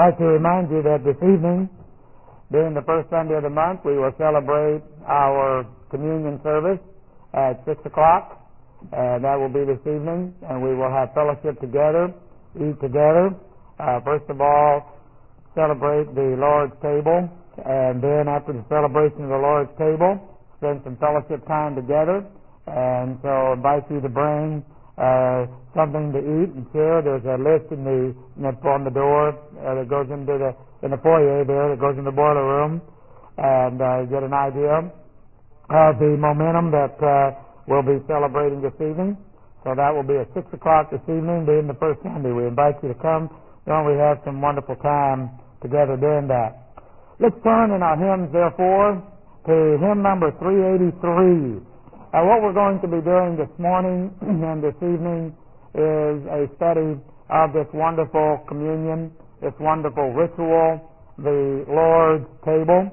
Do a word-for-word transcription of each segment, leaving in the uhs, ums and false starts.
I'd like to remind you that this evening, during the first Sunday of the month, we will celebrate our communion service at six o'clock, and that will be this evening, and we will have fellowship together, eat together. Uh, first of all, celebrate the Lord's table, and then after the celebration of the Lord's table, spend some fellowship time together. And so I invite you to bring uh, something to eat and share. There's a list in the, in the on the door uh, that goes into the in the foyer there that goes in the boiler room, and uh, get an idea of the momentum that uh, we'll be celebrating this evening. So that will be at six o'clock this evening, being the first Sunday. We invite you to come. Don't we have some wonderful time together during that? Let's turn in our hymns, therefore, to hymn number three eighty-three. Uh, what we're going to be doing this morning and this evening is a study of this wonderful communion, this wonderful ritual, the Lord's table.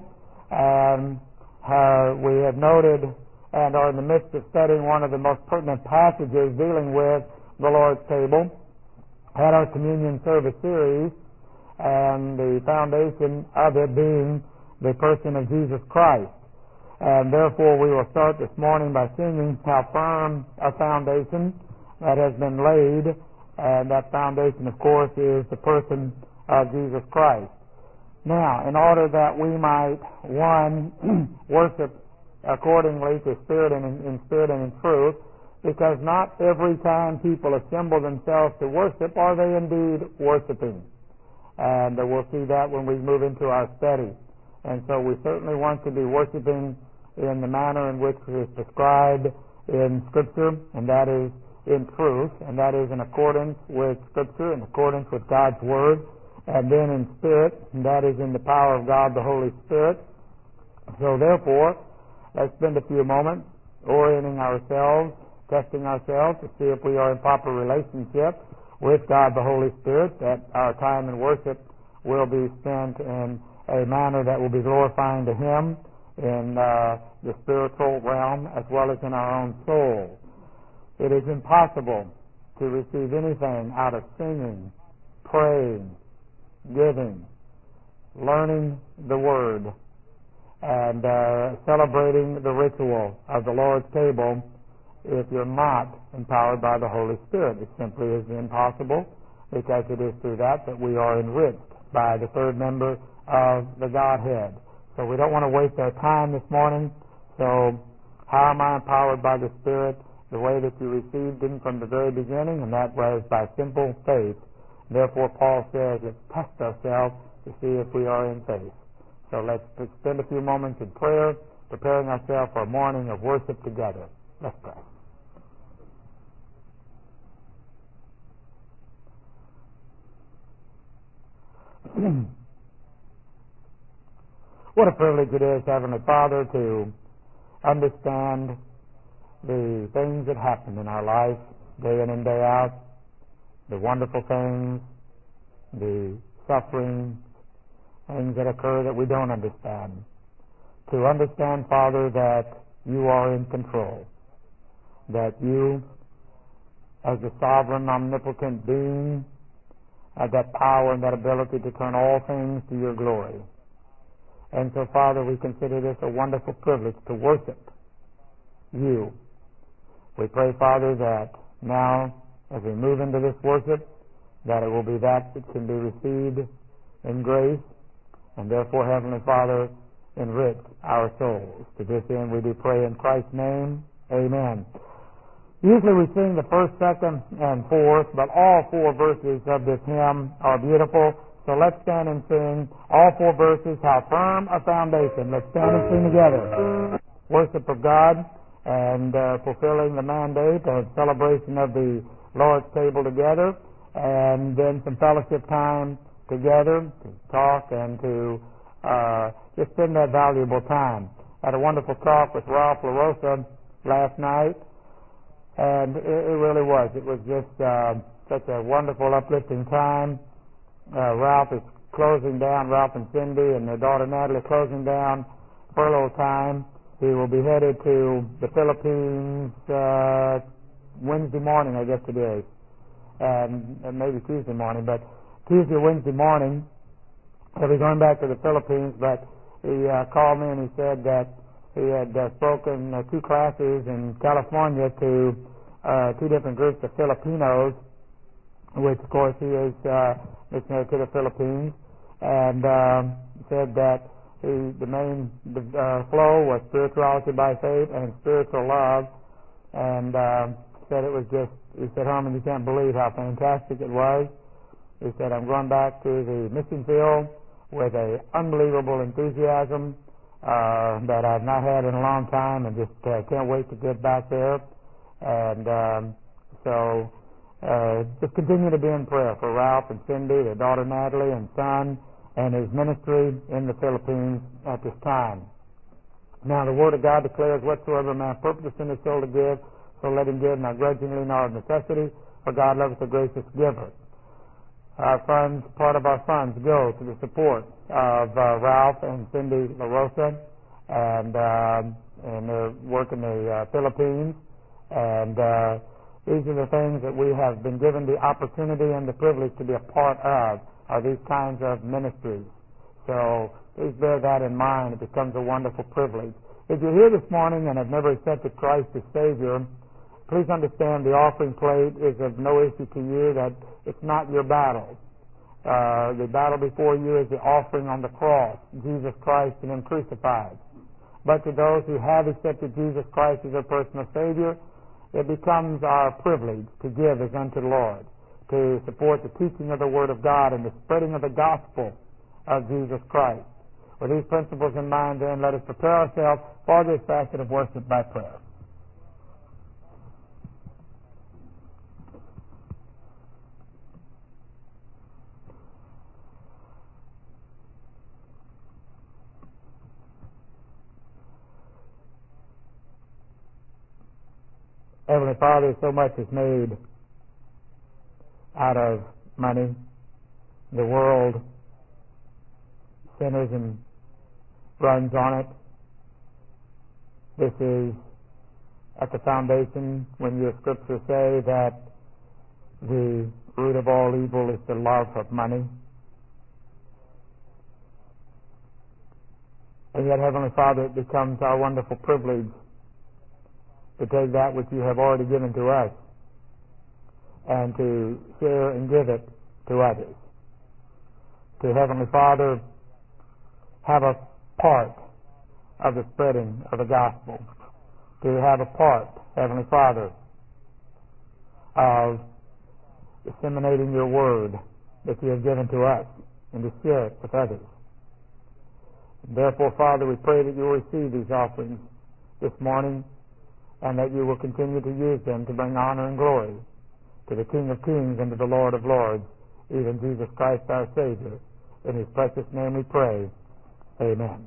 And uh, we have noted and are in the midst of studying one of the most pertinent passages dealing with the Lord's table at our communion service series, and the foundation of it being the person of Jesus Christ. And therefore we will start this morning by singing how firm a foundation that has been laid, and that foundation, of course, is the person of Jesus Christ. Now, in order that we might, one, worship accordingly to spirit and in, in spirit and in truth, because not every time people assemble themselves to worship are they indeed worshiping. And uh, we'll see that when we move into our study. And so we certainly want to be worshiping in the manner in which it is prescribed in Scripture, and that is in truth, and that is in accordance with Scripture, in accordance with God's Word, and then in spirit, and that is in the power of God, the Holy Spirit. So therefore, let's spend a few moments orienting ourselves, testing ourselves to see if we are in proper relationship with God the Holy Spirit, that our time in worship will be spent in a manner that will be glorifying to Him in uh, the spiritual realm as well as in our own soul. It is impossible to receive anything out of singing, praying, giving, learning the Word, and uh, celebrating the ritual of the Lord's table if you're not empowered by the Holy Spirit. It simply is impossible, because it is through that that we are enriched by the third member of the Godhead. So we don't want to waste our time this morning. So how am I empowered by the Spirit? The way that you received Him from the very beginning, and that was by simple faith. Therefore, Paul says, let's test ourselves to see if we are in faith. So let's spend a few moments in prayer, preparing ourselves for a morning of worship together. Let's pray. What a privilege it is, Heavenly Father, to understand the things that happen in our life day in and day out, the wonderful things, the suffering, things that occur that we don't understand. To understand, Father, that you are in control, that you, as the sovereign, omnipotent being, have that power and that ability to turn all things to your glory. And so, Father, we consider this a wonderful privilege to worship you. We pray, Father, that now, as we move into this worship, that it will be that which can be received in grace, and therefore, Heavenly Father, enrich our souls. To this end, we do pray in Christ's name. Amen. Usually we sing the first, second, and fourth, but all four verses of this hymn are beautiful. So let's stand and sing all four verses, How Firm a Foundation. Let's stand and sing together. Worship of God and uh, fulfilling the mandate of celebration of the Lord's table together, and then some fellowship time together to talk and to uh, just spend that valuable time. Had a wonderful talk with Ralph LaRosa last night, and it, it really was. It was just uh, such a wonderful, uplifting time. Uh, Ralph is closing down, Ralph and Cindy and their daughter Natalie closing down furlough time. He will be headed to the Philippines uh, Wednesday morning, I guess it is, and, and maybe Tuesday morning, but Tuesday or Wednesday morning, He'll be going back to the Philippines, but he uh, called me and he said that he had uh, spoken uh, two classes in California to uh, two different groups of Filipinos, which of course he is uh, missionary to the Philippines, and um, said that he, the main uh, flow was spirituality by faith and spiritual love, and uh, said it was just, he said, Herman, you can't believe how fantastic it was. He said, I'm going back to the mission field with an unbelievable enthusiasm uh, that I've not had in a long time, and just uh, can't wait to get back there. And um, so uh, just continue to be in prayer for Ralph and Cindy, their daughter Natalie and son, and his ministry in the Philippines at this time. Now the Word of God declares, whatsoever man purposes in his soul to give, so let him give, not grudgingly nor of necessity, for God loveth a gracious giver. Our funds, part of our funds go to the support of uh, Ralph and Cindy LaRosa, and uh, and their work in the uh, Philippines. And uh, these are the things that we have been given the opportunity and the privilege to be a part of, are these kinds of ministries. So please bear that in mind. It becomes a wonderful privilege. If you're here this morning and have never accepted Christ as Savior, please understand the offering plate is of no issue to you, that it's not your battle. Uh, the battle before you is the offering on the cross, Jesus Christ and Him crucified. But to those who have accepted Jesus Christ as their personal Savior, it becomes our privilege to give as unto the Lord, to support the teaching of the Word of God and the spreading of the gospel of Jesus Christ. With these principles in mind, then, let us prepare ourselves for this facet of worship by prayer. Heavenly Father, so much is made out of money. The world centers and runs on it. This is at the foundation when your scriptures say that the root of all evil is the love of money. And yet, Heavenly Father, it becomes our wonderful privilege to take that which you have already given to us and to share and give it to others. To, Heavenly Father, have a part of the spreading of the gospel. To have a part, Heavenly Father, of disseminating your word that you have given to us and to share it with others. And therefore, Father, we pray that you will receive these offerings this morning, and that you will continue to use them to bring honor and glory to the King of Kings and to the Lord of Lords, even Jesus Christ our Savior. In His precious name we pray. Amen.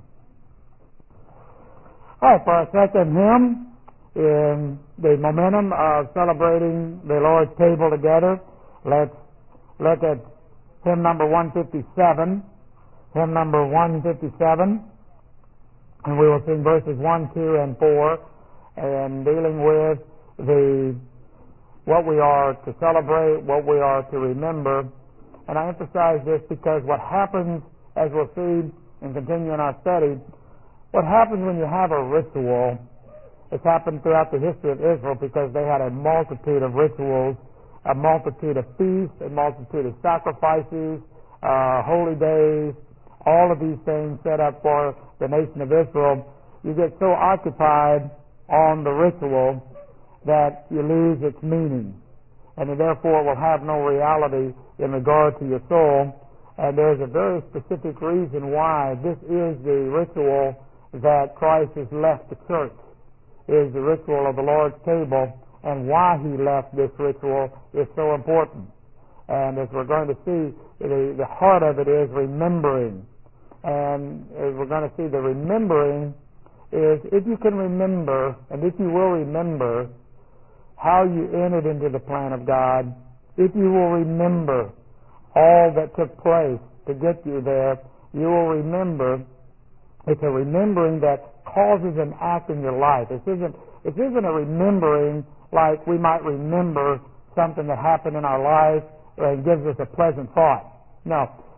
All right, for our second hymn, in the momentum of celebrating the Lord's table together, let's look at hymn number one fifty-seven. Hymn number one fifty-seven, and we will sing verses one, two, and four, and dealing with the what we are to celebrate, what we are to remember. And I emphasize this because what happens, as we'll see and continue in our study, what happens when you have a ritual, it's happened throughout the history of Israel because they had a multitude of rituals, a multitude of feasts, a multitude of sacrifices, uh, holy days, all of these things set up for the nation of Israel. You get so occupied on the ritual that you lose its meaning, and therefore will have no reality in regard to your soul. And there's a very specific reason why this is the ritual that Christ has left the church, is the ritual of the Lord's table, and why He left this ritual is so important. And as we're going to see, the, the heart of it is remembering. And as we're going to see, the remembering is, if you can remember, and if you will remember how you entered into the plan of God, if you will remember all that took place to get you there, you will remember. It's a remembering that causes an act in your life. This isn't, this isn't a remembering like we might remember something that happened in our life and gives us a pleasant thought. No,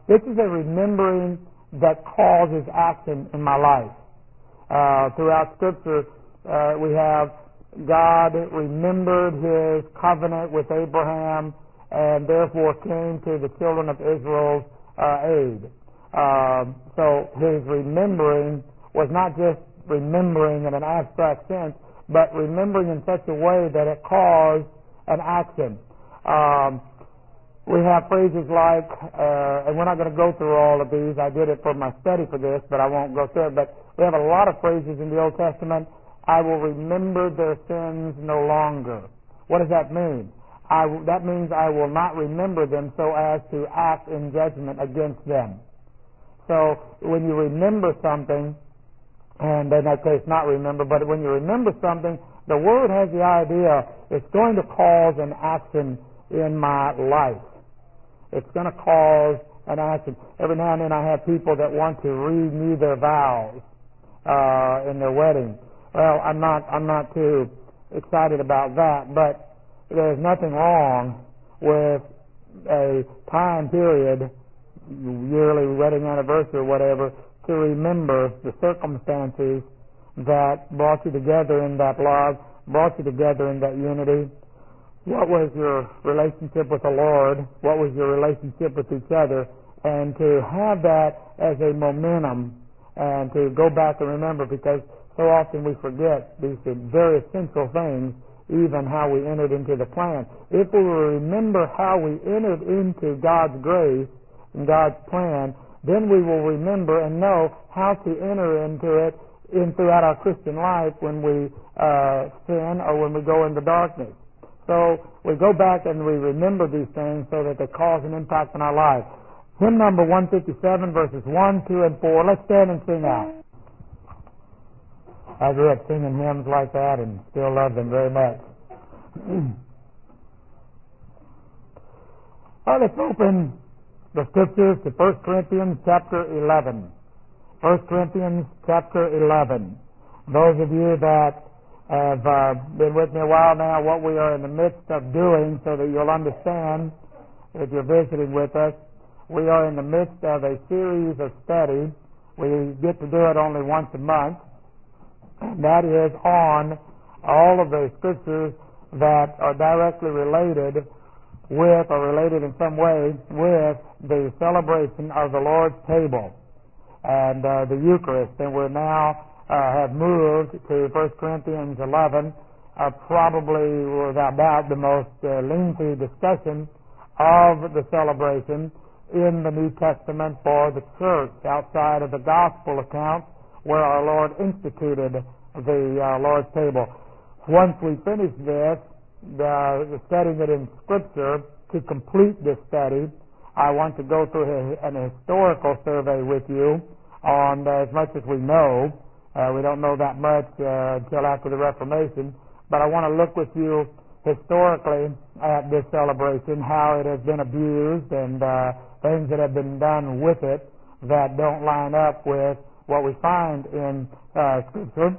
this is a remembering that causes action in my life. Uh, throughout Scripture, uh, we have God remembered His covenant with Abraham and therefore came to the children of Israel's uh, aid. Uh, so His remembering was not just remembering in an abstract sense, but remembering in such a way that it caused an action. Um, we have phrases like, uh, and we're not going to go through all of these. I did it for my study for this, but I won't go through it. But we have a lot of phrases in the Old Testament. I will remember their sins no longer. What does that mean? I, that means I will not remember them so as to act in judgment against them. So when you remember something, and in that case not remember, but when you remember something, the Word has the idea it's going to cause an action in my life. It's going to cause an action. Every now and then I have people that want to renew their vows uh, in their wedding. Well, I'm not. I'm not too excited about that. But there's nothing wrong with a time period, yearly wedding anniversary or whatever, to remember the circumstances that brought you together in that love, brought you together in that unity. What was your relationship with the Lord? What was your relationship with each other? And to have that as a momentum and to go back and remember, because so often we forget these very essential things, even how we entered into the plan. If we will remember how we entered into God's grace and God's plan, then we will remember and know how to enter into it in throughout our Christian life when we uh, sin or when we go into darkness. So we go back and we remember these things so that they cause an impact in our life. Hymn number one fifty-seven, verses one, two, and four. Let's stand and sing out. I grew up singing hymns like that and still love them very much. Well, let's open the Scriptures to First Corinthians chapter eleven. First Corinthians chapter eleven. Those of you that have uh, been with me a while now, what we are in the midst of doing, so that you'll understand if you're visiting with us, we are in the midst of a series of study. We get to do it only once a month, and that is on all of the Scriptures that are directly related with, or related in some way with, the celebration of the Lord's table and uh, the Eucharist. And we're now uh, have moved to First Corinthians eleven, uh, probably without doubt the most uh, lengthy discussion of the celebration in the New Testament for the church, outside of the Gospel account where our Lord instituted the uh, Lord's table. Once we finish this, the, studying it in Scripture, to complete this study, I want to go through a, an historical survey with you on uh, as much as we know. Uh, we don't know that much uh, until after the Reformation, but I want to look with you historically at this celebration, how it has been abused, and uh, things that have been done with it that don't line up with what we find in uh, Scripture.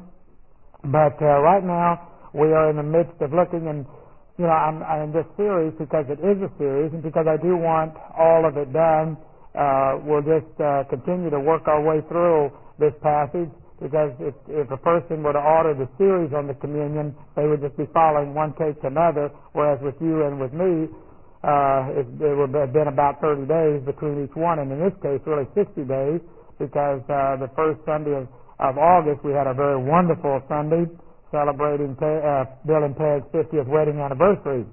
But uh, right now, we are in the midst of looking, and you know, I'm, I'm in this series because it is a series, and because I do want all of it done. Uh, we'll just uh, continue to work our way through this passage, because if, if a person were to order the series on the communion, they would just be following one case to another, whereas with you and with me, uh, it, it would have been about thirty days between each one, and in this case, really sixty days, because uh, the first Sunday of, of August, we had a very wonderful Sunday celebrating Pe- uh, Bill and Peg's fiftieth wedding anniversary.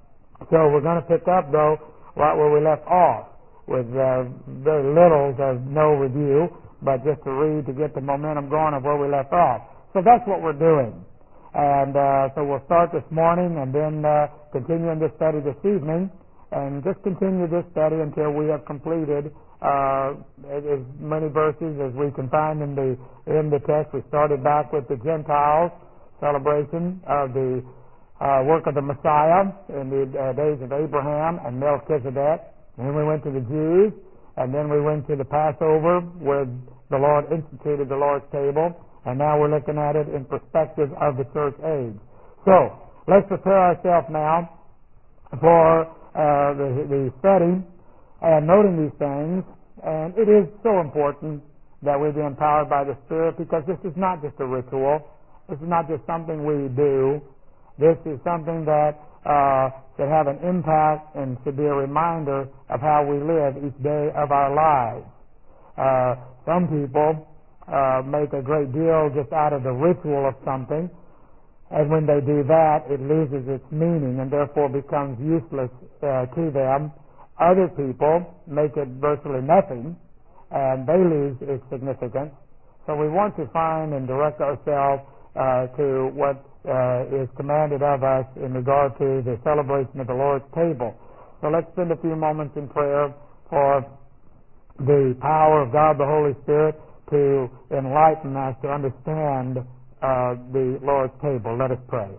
So we're going to pick up, though, right where we left off, with uh, very little to no review, but just to read to get the momentum going of where we left off. So that's what we're doing. And uh, so we'll start this morning and then uh, continue in this study this evening, and just continue this study until we have completed uh, as many verses as we can find in the in the text. We started back with the Gentiles celebration of the uh, work of the Messiah in the uh, days of Abraham and Melchizedek. And then we went to the Jews, and then we went to the Passover, where the Lord instituted the Lord's table, and now we're looking at it in perspective of the church age. So, let's prepare ourselves now for uh, the, the study, and noting these things, And it is so important that we be empowered by the Spirit, because this is not just a ritual. This is not just something we do. This is something that uh, should have an impact and should be a reminder of how we live each day of our lives. Uh, some people uh, make a great deal just out of the ritual of something, and when they do that, it loses its meaning and therefore becomes useless uh, to them. Other people make it virtually nothing, and they lose its significance. So we want to find and direct ourselves uh, to what uh, is commanded of us in regard to the celebration of the Lord's table. So let's spend a few moments in prayer for the power of God the Holy Spirit to enlighten us to understand uh, the Lord's table. Let us pray.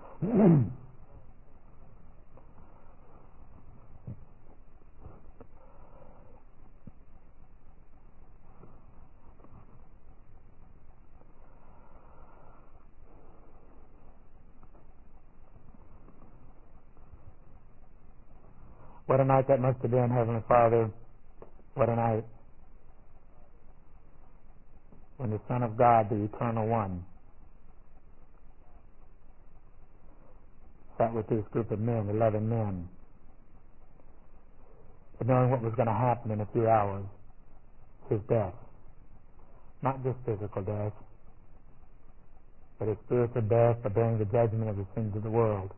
What a night that must have been, Heavenly Father. What a night when the Son of God, the Eternal One, sat with this group of men, eleven men, and knowing what was going to happen in a few hours, his death. Not just physical death, but his spiritual death for bearing the judgment of the sins of the world.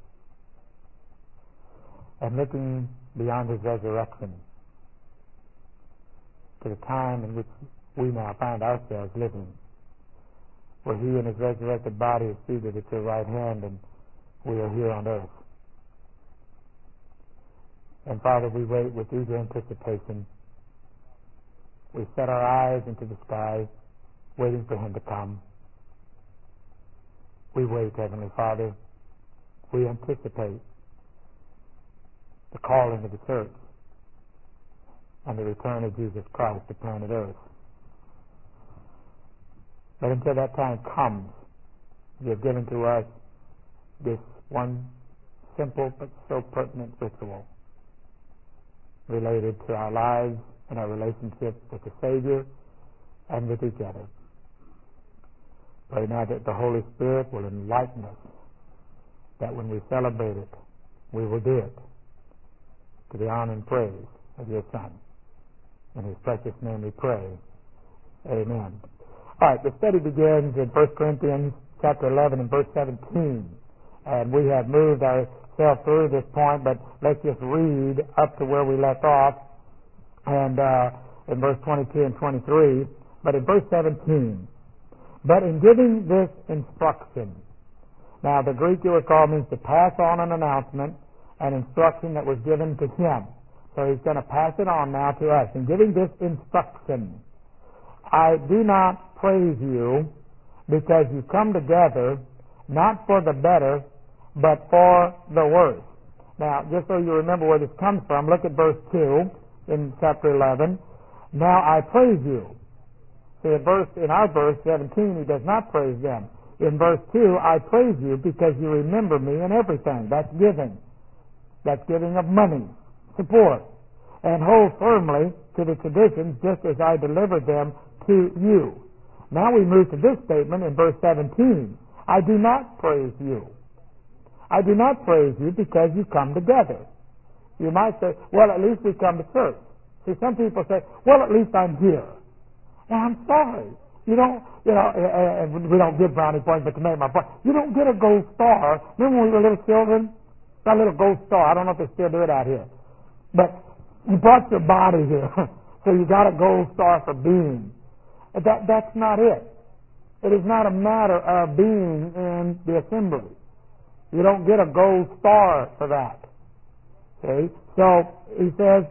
And looking beyond his resurrection to the time in which we now find ourselves living, where he in his resurrected body is seated at your right hand and we are here on earth. And Father, we wait with eager anticipation. We set our eyes into the sky, waiting for him to come. We wait, Heavenly Father. We anticipate the calling of the church and the return of Jesus Christ to planet Earth. But until that time comes, you have given to us this one simple but so pertinent ritual related to our lives and our relationship with the Savior and with each other. Pray now that the Holy Spirit will enlighten us, that when we celebrate it, we will do it to the honor and praise of your Son. In his precious name we pray. Amen. All right, the study begins in First Corinthians chapter eleven and verse seventeen. And we have moved ourselves through this point, but let's just read up to where we left off, and uh, in verse twenty-two and twenty-three. But in verse seventeen, but in giving this instruction, now the Greek you recall means to pass on an announcement, an instruction that was given to him. So he's going to pass it on now to us. In giving this instruction, I do not praise you because you come together not for the better, but for the worse. Now, just so you remember where this comes from, look at verse two in chapter eleven. Now I praise you. See, in, verse, in our verse seventeen, he does not praise them. In verse two, I praise you because you remember me in everything. That's giving. That's giving of money, support, and hold firmly to the traditions just as I delivered them to you. Now we move to this statement in verse seventeen. I do not praise you. I do not praise you because you come together. You might say, well, at least we come to church. See, some people say, well, at least I'm here. Well, I'm sorry. You don't, you know, and we don't give brownie points, but to make my point, you don't get a gold star. Remember when we were little children? That little gold star. I don't know if they still do it out here. But you brought your body here, so you got a gold star for being. But that, that's not it. It is not a matter of being in the assembly. You don't get a gold star for that. See? So he says,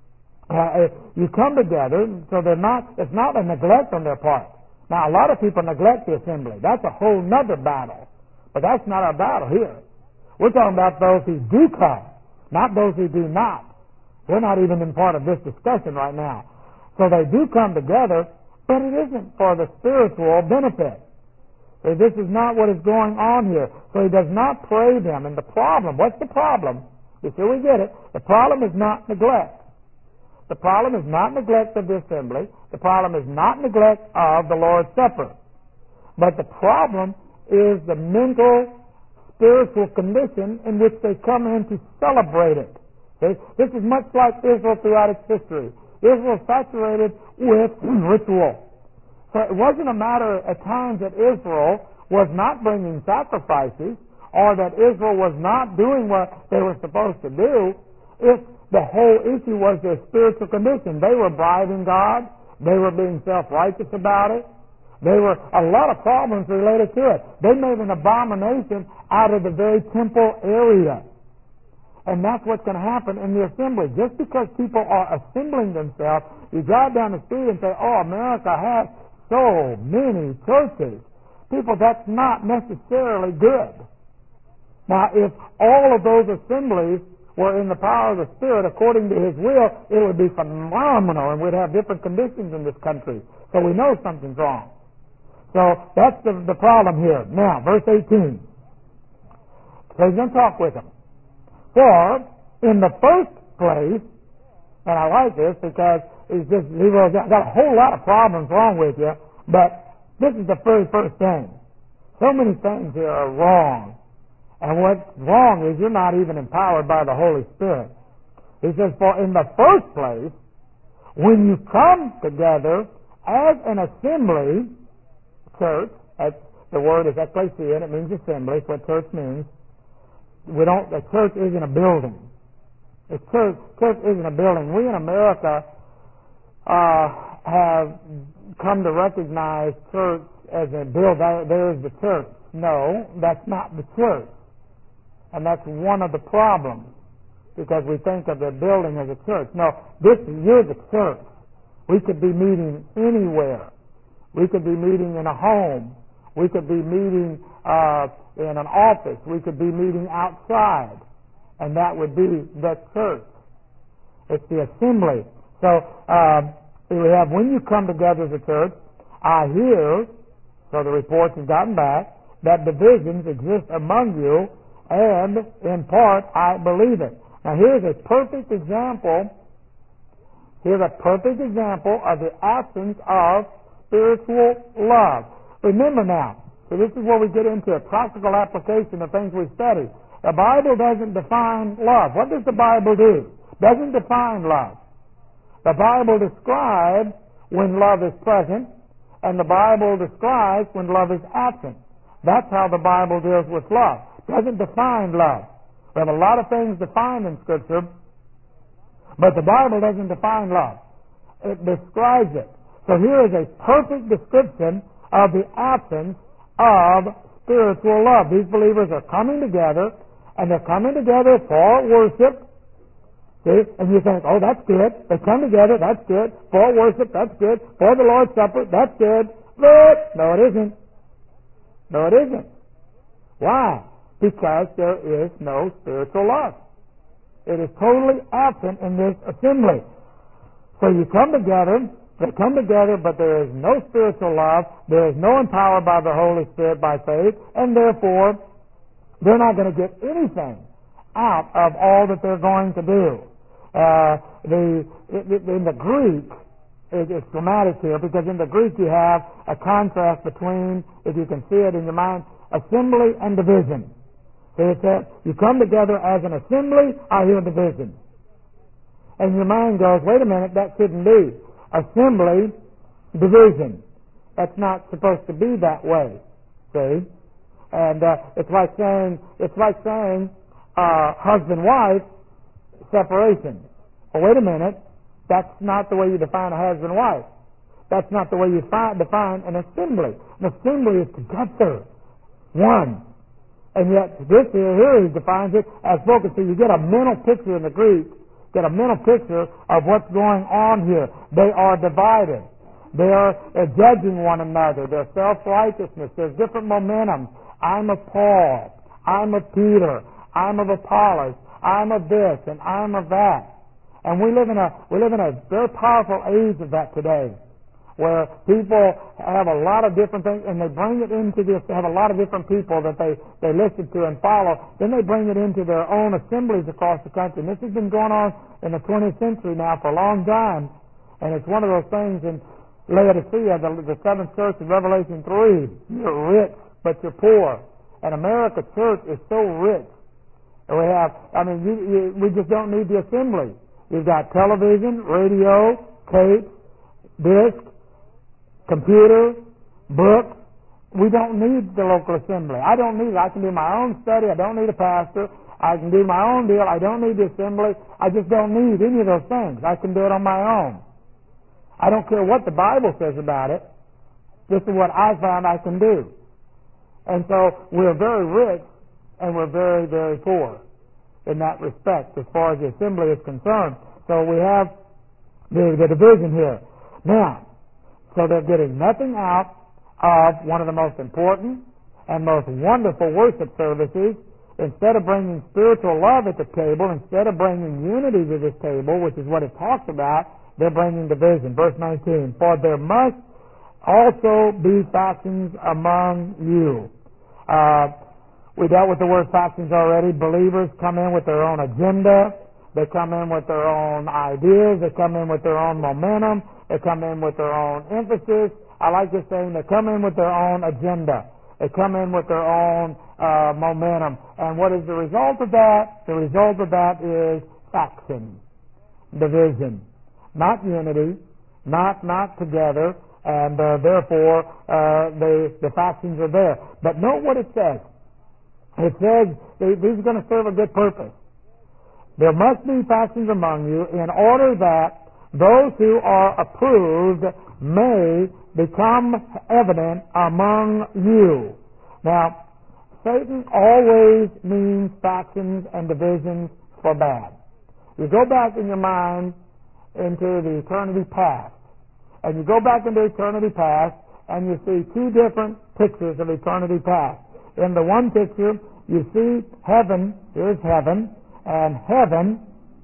uh, you come together, so they're not. It's not a neglect on their part. Now, a lot of people neglect the assembly. That's a whole nother battle. But that's not our battle here. We're talking about those who do come, not those who do not. We're not even in part of this discussion right now. So they do come together, but it isn't for the spiritual benefit. So this is not what is going on here. So he does not pray them. And the problem, what's the problem? Before we get it, the problem is not neglect. The problem is not neglect of the assembly. The problem is not neglect of the Lord's Supper. But the problem is the mental, spiritual condition in which they come in to celebrate it. Okay? This is much like Israel throughout its history. Israel saturated with ritual. So it wasn't a matter at times that Israel was not bringing sacrifices or that Israel was not doing what they were supposed to do. If the whole issue was their spiritual condition, they were bribing God. They were being self-righteous about it. There were a lot of problems related to it. They made an abomination out of the very temple area. And that's what's going to happen in the assembly. Just because people are assembling themselves, you drive down the street and say, oh, America has so many churches. People, that's not necessarily good. Now, if all of those assemblies were in the power of the Spirit according to His will, it would be phenomenal, and we'd have different conditions in this country. So we know something's wrong. So that's the, the problem here. Now, verse eighteen. So he's going to talk with them. For, in the first place, and I like this because he's just, he got a whole lot of problems wrong with you, but this is the very first thing. So many things here are wrong. And what's wrong is you're not even empowered by the Holy Spirit. He says, for in the first place, when you come together as an assembly, church, that's, the word is ecclesia, and it means assembly, that's what church means. We don't, the church isn't a building. The church, church isn't a building. We in America uh, have come to recognize church as a building. There, there is the church. No, that's not the church. And that's one of the problems, because we think of the building as a church. No, this you're the church. We could be meeting anywhere. We could be meeting in a home. We could be meeting uh, in an office. We could be meeting outside. And that would be the church. It's the assembly. So um, we have, when you come together as a church, I hear, so the reports have gotten back, that divisions exist among you, and in part I believe it. Now here's a perfect example. Here's a perfect example of the absence of spiritual love. Remember now, so this is where we get into a practical application of things we study. The Bible doesn't define love. What does the Bible do? Doesn't define love. The Bible describes when love is present, and the Bible describes when love is absent. That's how the Bible deals with love. Doesn't define love. We have a lot of things defined in Scripture, but the Bible doesn't define love. It describes it. So here is a perfect description of the absence of spiritual love. These believers are coming together, and they're coming together for worship. See? And you think, oh, that's good. They come together, that's good. For worship, that's good. For the Lord's Supper, that's good. But, no, it isn't. No, it isn't. Why? Because there is no spiritual love. It is totally absent in this assembly. So you come together, they come together, but there is no spiritual love, there is no empowered by the Holy Spirit by faith, and therefore they're not going to get anything out of all that they're going to do. Uh, the in the Greek, it's dramatic here, because in the Greek you have a contrast between, if you can see it in your mind, assembly and division. So it says, you come together as an assembly, I hear division. And your mind goes, wait a minute, that shouldn't be. Assembly, division. That's not supposed to be that way. See? And uh, it's like saying, it's like saying, uh, husband-wife, separation. Well, wait a minute, that's not the way you define a husband-wife. That's not the way you fi- define an assembly. An assembly is together, one. And yet, this here, here he defines it as broken. So you get a mental picture in the Greek, get a mental picture of what's going on here. They are divided. They are uh, judging one another. There's self-righteousness. There's different momentum. I'm of Paul. I'm of Peter. I'm of Apollos. I'm of this, and I'm of that. And we live in a we live in a very powerful age of that today. where people have a lot of different things, and they bring it into this, they have a lot of different people that they, they listen to and follow, then they bring it into their own assemblies across the country. And this has been going on in the twentieth century now for a long time, and it's one of those things in Laodicea, the, the seventh church in Revelation three, you're rich, but you're poor. And America church is so rich. And we have, I mean, you, you, we just don't need the assembly. You've got television, radio, tape, disc, computer, books. We don't need the local assembly. I don't need it. I can do my own study. I don't need a pastor. I can do my own deal. I don't need the assembly. I just don't need any of those things. I can do it on my own. I don't care what the Bible says about it. This is what I found I can do. And so we're very rich and we're very, very poor in that respect as far as the assembly is concerned. So we have the, the division here. Now, so they're getting nothing out of one of the most important and most wonderful worship services. Instead of bringing spiritual love at the table, instead of bringing unity to this table, which is what it talks about, they're bringing division. Verse nineteen, for there must also be factions among you. Uh, we dealt with the word factions already. Believers come in with their own agenda. They come in with their own ideas. They come in with their own momentum. They come in with their own emphasis. I like this saying, they come in with their own agenda. They come in with their own uh, momentum. And what is the result of that? The result of that is faction, division, not unity, not not together, and uh, therefore uh, the, the factions are there. But note what it says. It says these are going to serve a good purpose. There must be factions among you in order that those who are approved may become evident among you. Now, Satan always means factions and divisions for bad. You go back in your mind into the eternity past, and you go back into eternity past, and you see two different pictures of eternity past. In the one picture, you see heaven, here's heaven, and heaven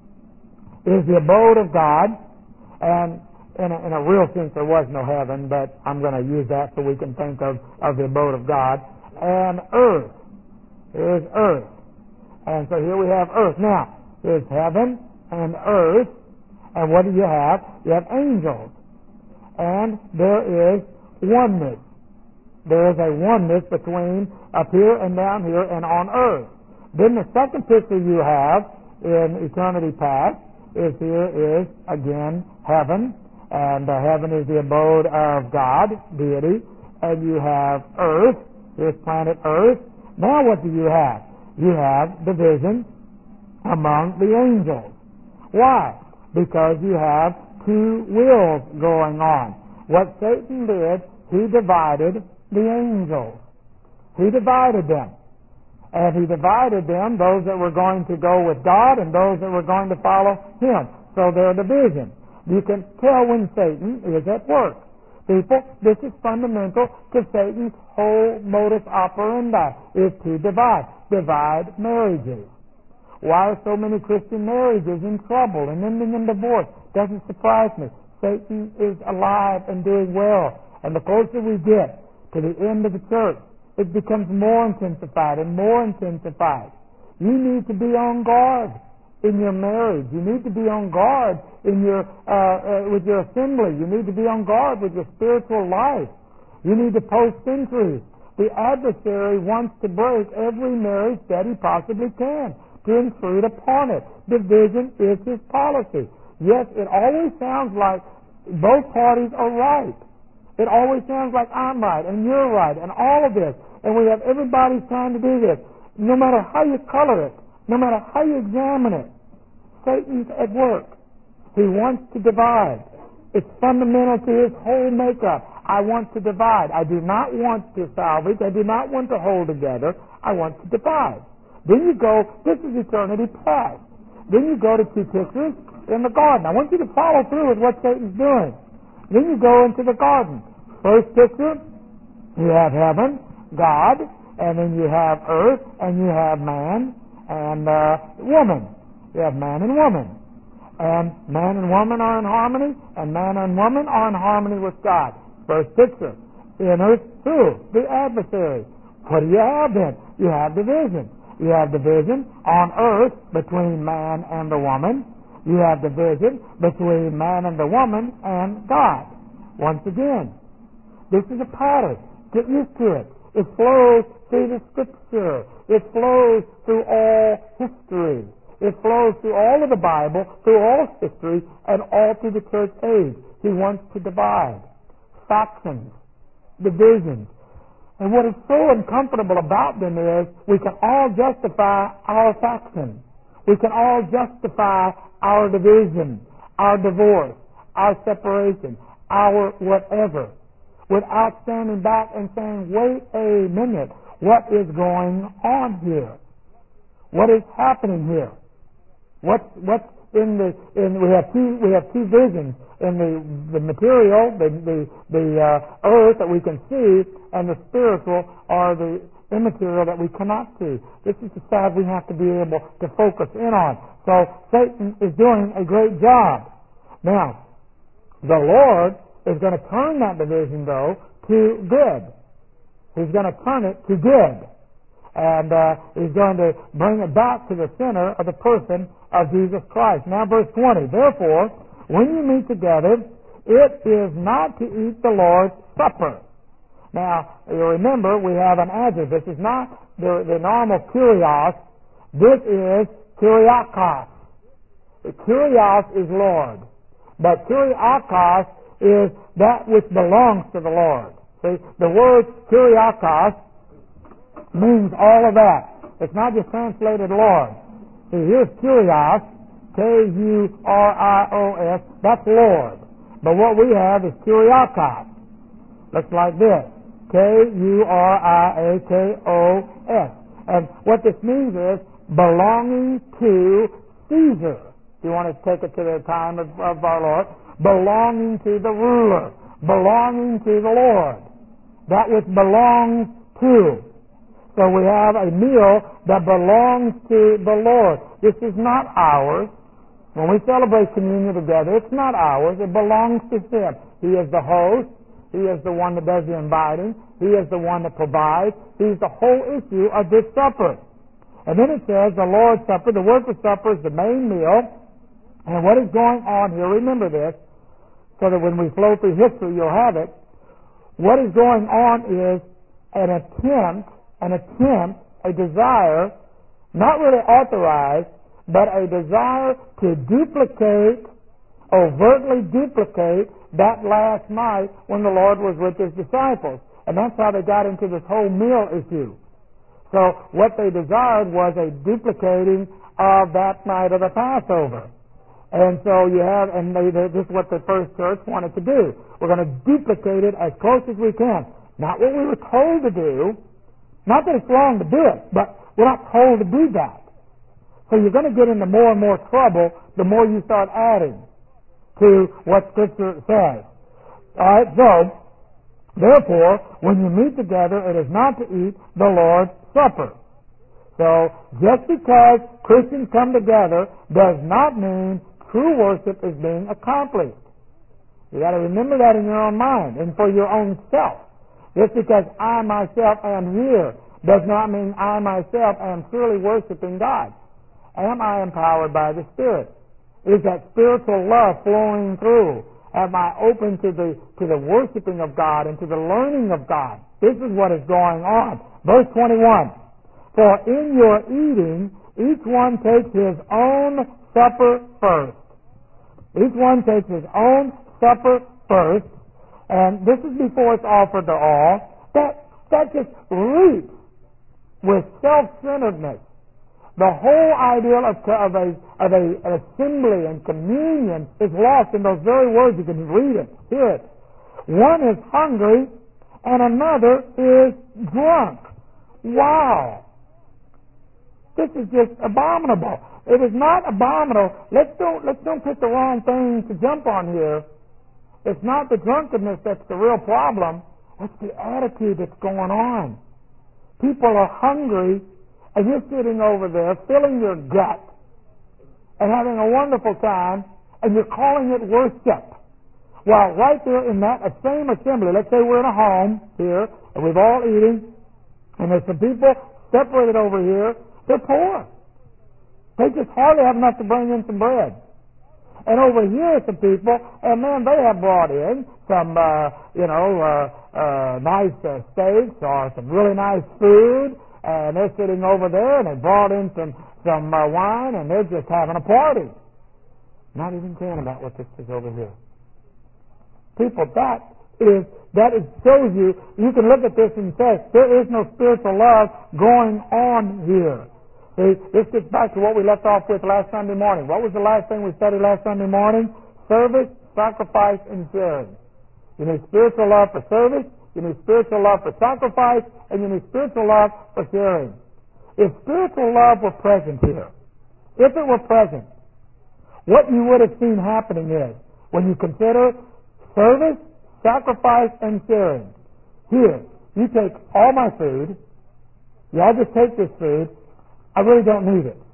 is the abode of God, and in a, in a real sense there was no heaven, but I'm going to use that so we can think of, of the abode of God, and earth, here's earth, and so here we have earth. Now, here's heaven and earth, and what do you have? You have angels, and there is oneness. There is a oneness between up here and down here and on earth. Then the second picture you have in eternity past is here is, again, heaven. And uh, heaven is the abode of God, deity. And you have earth. Here's planet Earth. Now what do you have? You have division among the angels. Why? Because you have two wills going on. What Satan did, he divided the angels. He divided them. And he divided them, those that were going to go with God and those that were going to follow him. So they're a division. You can tell when Satan is at work. People, this is fundamental to Satan's whole modus operandi, is to divide. Divide marriages. Why are so many Christian marriages in trouble and ending in divorce? Doesn't surprise me. Satan is alive and doing well. And the closer we get to the end of the church, it becomes more intensified and more intensified. You need to be on guard in your marriage. You need to be on guard in your uh, uh, with your assembly. You need to be on guard with your spiritual life. You need to post sentries. The adversary wants to break every marriage that he possibly can, to intrude upon it. Division is his policy. Yes, it always sounds like both parties are right. It always sounds like I'm right and you're right and all of this. And we have everybody trying to do this. No matter how you color it, no matter how you examine it, Satan's at work. He wants to divide. It's fundamental to his whole makeup. I want to divide. I do not want to salvage. I do not want to hold together. I want to divide. Then you go, this is eternity past. Then you go to two pictures in the garden. I want you to follow through with what Satan's doing. Then you go into the garden. First picture, you have heaven, God, and then you have earth, and you have man and uh, woman. You have man and woman. and man and woman are in harmony, and man and woman are in harmony with God. First picture. In earth, who? The adversary. What do you have then? You have division. You have division on earth between man and the woman. You have division between man and the woman and God. Once again, this is a pattern. Get used to it. It flows through the Scripture. It flows through all history. It flows through all of the Bible, through all history, and all through the church age. He wants to divide. Factions. Divisions. And what is so uncomfortable about them is we can all justify our faction. We can all justify our division, our divorce, our separation, our whatever, without standing back and saying, wait a minute, what is going on here? What is happening here? What's, what's in the, in, we have two, we have two visions. In the, the material, the, the, the uh, earth that we can see, and the spiritual or the immaterial that we cannot see. This is the side we have to be able to focus in on. So Satan is doing a great job. Now, the Lord is going to turn that division, though, to good. He's going to turn it to good. And uh, he's going to bring it back to the center of the person of Jesus Christ. Now, verse twenty. Therefore, when you meet together, it is not to eat the Lord's Supper. Now, you remember, we have an adjective. This is not the, the normal kurios. This is kuriakos. Kurios is Lord. But kuriakos is that which belongs to the Lord. See, the word kuriakos means all of that. It's not just translated Lord. See, here's kurios. K U R I O S, that's Lord. But what we have is kuriakos. Looks like this. K U R I A K O S. And what this means is belonging to Caesar. If you want to take it to the time of, of our Lord. Belonging to the ruler. Belonging to the Lord. That which belongs to. So we have a meal that belongs to the Lord. This is not ours. When we celebrate communion together, it's not ours. It belongs to Him. He is the host. He is the one that does the inviting. He is the one that provides. He's the whole issue of this supper. And then it says the Lord's Supper, the word for supper is the main meal. And what is going on here, remember this, so that when we flow through history, you'll have it. What is going on is an attempt, an attempt, a desire, not really authorized, but a desire to duplicate, overtly duplicate that last night when the Lord was with His disciples. And that's how they got into this whole meal issue. So what they desired was a duplicating of that night of the Passover. And so you have, and they, they, this is what the first church wanted to do. We're going to duplicate it as close as we can. Not what we were told to do. Not that it's wrong to do it, but we're not told to do that. So you're going to get into more and more trouble the more you start adding to what Scripture says. All right, so, therefore, when you meet together, it is not to eat the Lord's Supper. So, just because Christians come together does not mean true worship is being accomplished. You got to remember that in your own mind and for your own self. Just because I myself am here does not mean I myself am truly worshiping God. Am I empowered by the Spirit? Is that spiritual love flowing through? Am I open to the to the worshiping of God and to the learning of God? This is what is going on. Verse twenty-one. For in your eating, each one takes his own supper first. Each one takes his own supper first, and this is before it's offered to all. That that just reeks with self-centeredness. The whole idea of, of, a, of a, an assembly and communion is lost in those very words. You can read it, hear it. One is hungry and another is drunk. Wow. This is just abominable. It is not abominable. Let's don't, let's don't pick the wrong thing to jump on here. It's not the drunkenness that's the real problem. It's the attitude that's going on. People are hungry, and you're sitting over there filling your gut and having a wonderful time, and you're calling it worship. Well, right there in that same assembly, let's say we're in a home here, and we've all eating, and there's some people separated over here, they're poor. They just hardly have enough to bring in some bread. And over here are some people, and man, they have brought in some, uh, you know, uh, uh, nice uh, steaks or some really nice food, and they're sitting over there, and they brought in some, some uh, wine, and they're just having a party. Not even caring about what this is over here. People, that is, that is, shows you, you can look at this and say, there is no spiritual love going on here. See, this gets back to what we left off with last Sunday morning. What was the last thing we studied last Sunday morning? Service, sacrifice, and sharing. You need spiritual love for service, you need spiritual love for sacrifice, and you need spiritual love for sharing. If spiritual love were present here, if it were present, what you would have seen happening is, when you consider service, sacrifice, and sharing. Here, you take all my food, y'all just take this food, I really don't need it.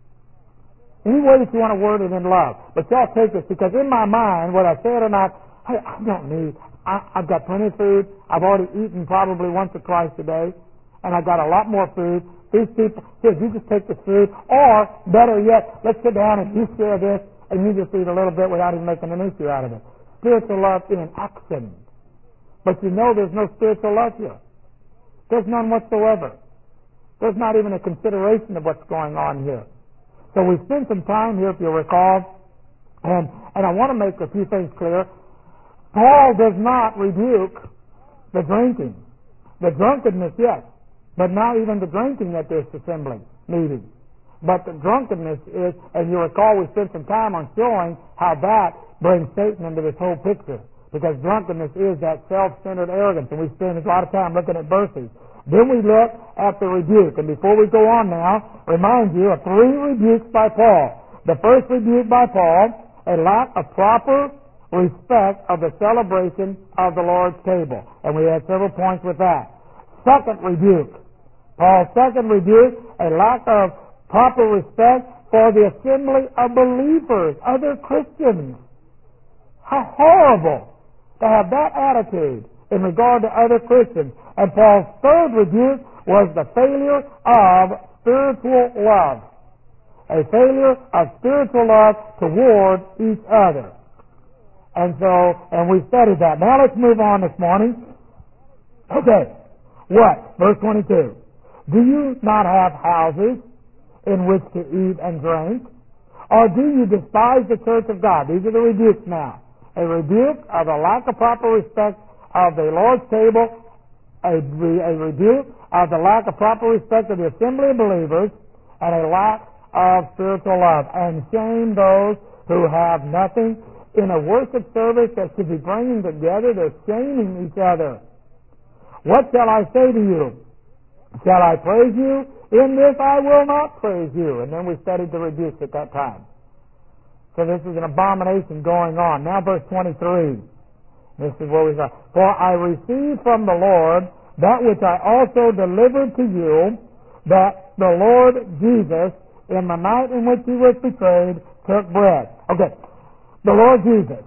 Any way that you want to word it in love, but y'all take this, because in my mind, whether I say it or not, hey, I don't need, I, I've got plenty of food, I've already eaten probably once or twice a day, and I've got a lot more food. These people, here, you just take this food, or better yet, let's sit down and you share this, and you just eat a little bit without even making an issue out of it. Spiritual love in action. But you know there's no spiritual love here. There's none whatsoever. There's not even a consideration of what's going on here. So we spent some time here, if you'll recall, and, and I want to make a few things clear. Paul does not rebuke the drinking. The drunkenness, yes, but not even the drinking at this assembly meeting. But the drunkenness is, and you recall we spent some time on showing how that brings Satan into this whole picture. Because drunkenness is that self-centered arrogance, and we spend a lot of time looking at verses. Then we look at the rebuke. And before we go on now, remind you of three rebukes by Paul. The first rebuke by Paul, a lack of proper respect of the celebration of the Lord's table. And we had several points with that. Second rebuke. Paul's second rebuke, a lack of proper respect for the assembly of believers, other Christians. How horrible to have that attitude in regard to other Christians. And Paul's third rebuke was the failure of spiritual love. A failure of spiritual love toward each other. And so, and we studied that. Now let's move on this morning. Okay. What? Verse twenty-two. Do you not have houses in which to eat and drink? Or do you despise the church of God? These are the rebukes now. A rebuke of the lack of proper respect of the Lord's table, a, a rebuke of the lack of proper respect of the assembly of believers, and a lack of spiritual love. And shame those who have nothing. In a worship service that should be bringing together, they're shaming each other. What shall I say to you? Shall I praise you? In this I will not praise you. And then we studied the rebukes at that time. So this is an abomination going on. Now verse twenty-three. This is where we go. For I received from the Lord that which I also delivered to you, that the Lord Jesus, in the night in which he was betrayed, took bread. Okay. The Lord Jesus.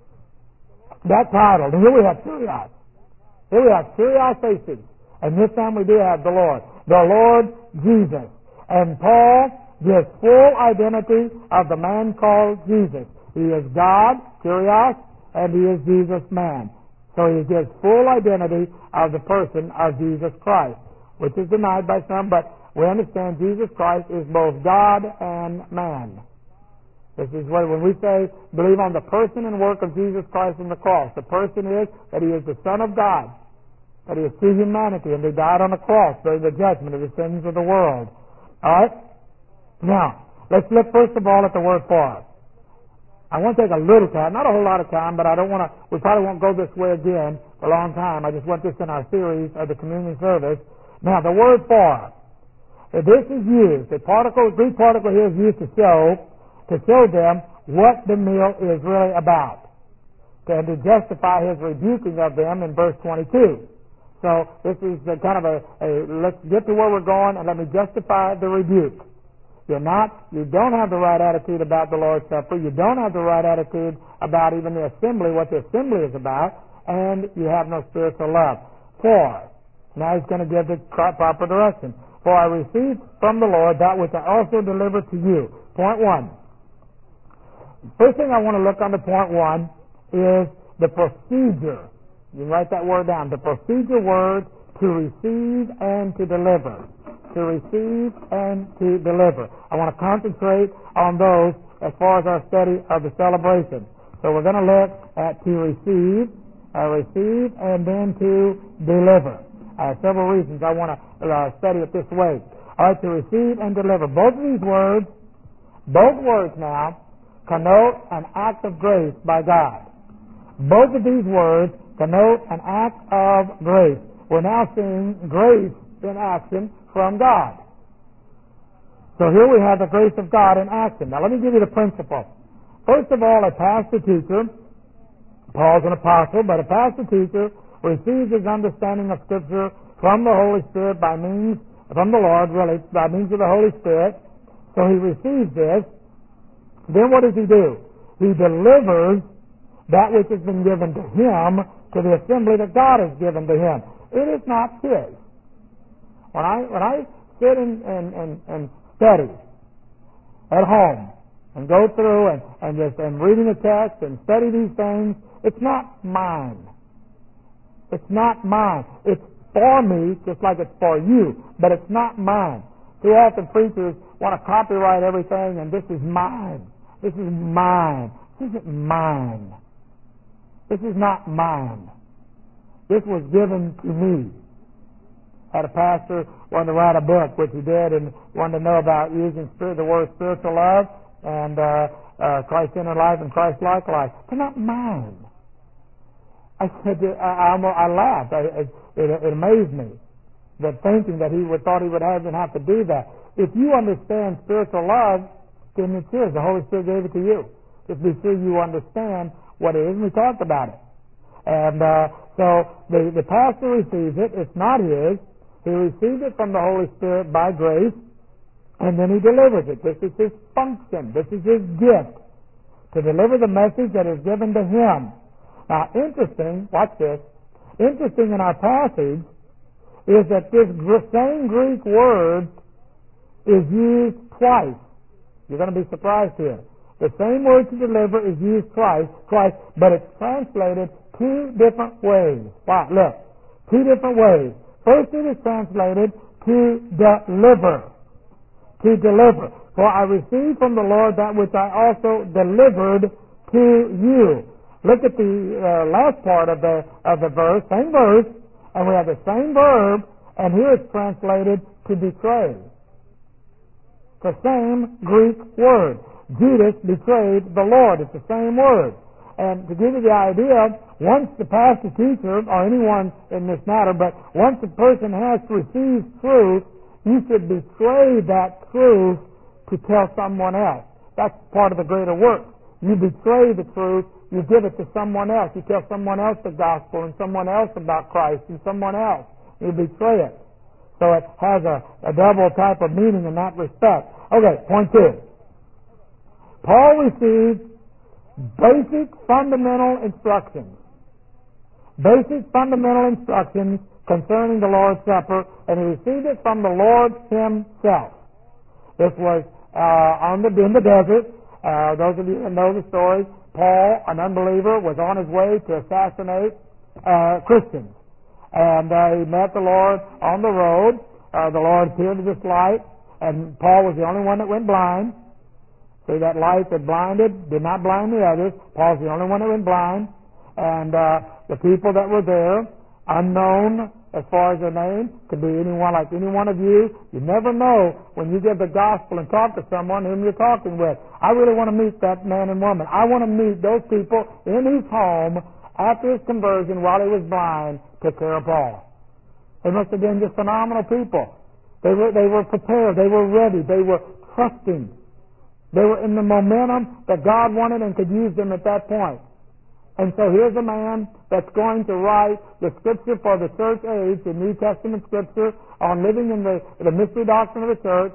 That title. And here we have Kyrios. Here we have Kyrios thesis. And this time we do have the Lord. The Lord Jesus. And Paul gives full identity of the man called Jesus. He is God, Kyrios, and he is Jesus man. So he gives full identity of the person of Jesus Christ, which is denied by some, but we understand Jesus Christ is both God and man. This is what, when we say, believe on the person and work of Jesus Christ on the cross, the person is that he is the Son of God, that he is true humanity, and he died on the cross during the judgment of the sins of the world. All right? Now, let's look first of all at the word for. I want to take a little time, not a whole lot of time, but I don't want to, we probably won't go this way again for a long time. I just want this in our series of the communion service. Now, the word for. This is used, the particle, Greek particle here is used to show, to show them what the meal is really about, and to justify his rebuking of them in verse twenty-two. So this is the kind of a, a, let's get to where we're going and let me justify the rebuke. You're not, you don't have the right attitude about the Lord's Supper. You don't have the right attitude about even the assembly, what the assembly is about, and you have no spiritual love. For, now he's going to give the proper direction. For I received from the Lord that which I also delivered to you. Point one. First thing I want to look on to point one is the procedure. You write that word down. The procedure word to receive and to deliver. To receive and to deliver. I want to concentrate on those as far as our study of the celebration. So we're going to look at to receive, uh, receive, and then to deliver. Uh, several reasons I want to uh, study it this way. All right, to receive and deliver. Both of these words, both words now, connote an act of grace by God. Both of these words connote an act of grace. We're now seeing grace in action from God. So here we have the grace of God in action. Now let me give you the principle. First of all, a pastor teacher, Paul's an apostle, but a pastor teacher receives his understanding of Scripture from the Holy Spirit by means, from the Lord really, by means of the Holy Spirit. So he receives this. Then what does he do? He delivers that which has been given to him to the assembly that God has given to him. It is not his. When I when I sit and, and, and, and study at home and go through and, and just and reading the text and study these things, it's not mine. It's not mine. It's for me, just like it's for you, but it's not mine. Too often preachers want to copyright everything, and this is mine. This is mine. This isn't mine. This is not mine. This was given to me. Had a pastor wanted to write a book, which he did, and wanted to know about using spirit, the word spiritual love and uh, uh, Christ-centered life and Christ-like life. They're not mine. I said, I, I, I laughed. I, it, it amazed me that thinking that he would thought he would have, have to do that. If you understand spiritual love, then it's yours. The Holy Spirit gave it to you. Just be sure you understand what it is, and we talked about it. And uh, so the, the pastor receives it. It's not his. He received it from the Holy Spirit by grace, and then he delivers it. This is his function. This is his gift, to deliver the message that is given to him. Now, interesting, watch this, interesting in our passage is that this same Greek word is used twice. You're going to be surprised here. The same word to deliver is used twice, twice, but it's translated two different ways. Wow, look, two different ways. First it is translated to deliver. To deliver. For I received from the Lord that which I also delivered to you. Look at the uh, last part of the of the verse, same verse, and we have the same verb, and here it's translated to betray. The same Greek word. Judas betrayed the Lord. It's the same word. And to give you the idea, once the pastor teacher, or anyone in this matter, but once a person has received truth, you should betray that truth to tell someone else. That's part of the greater work. You betray the truth, you give it to someone else. You tell someone else the gospel and someone else about Christ and someone else. You betray it. So it has a, a double type of meaning in that respect. Okay, point two. Paul received basic fundamental instructions. Basic fundamental instructions concerning the Lord's Supper, and he received it from the Lord himself. This was uh, on the in the desert. Uh, those of you who know the story, Paul, an unbeliever, was on his way to assassinate uh, Christians. And uh, he met the Lord on the road. Uh, the Lord appeared to this light, and Paul was the only one that went blind. See, that light that blinded did not blind the others. Paul's the only one that went blind. And uh, the people that were there, unknown as far as their name, could be anyone like any one of you. You never know when you give the gospel and talk to someone whom you're talking with. I really want to meet that man and woman. I want to meet those people in his home after his conversion while he was blind, took care of Paul. They must have been just phenomenal people. They were, they were prepared. They were ready. They were trusting. They were in the momentum that God wanted and could use them at that point. And so here's a man that's going to write the scripture for the church age, the New Testament scripture, on living in the, the mystery doctrine of the church.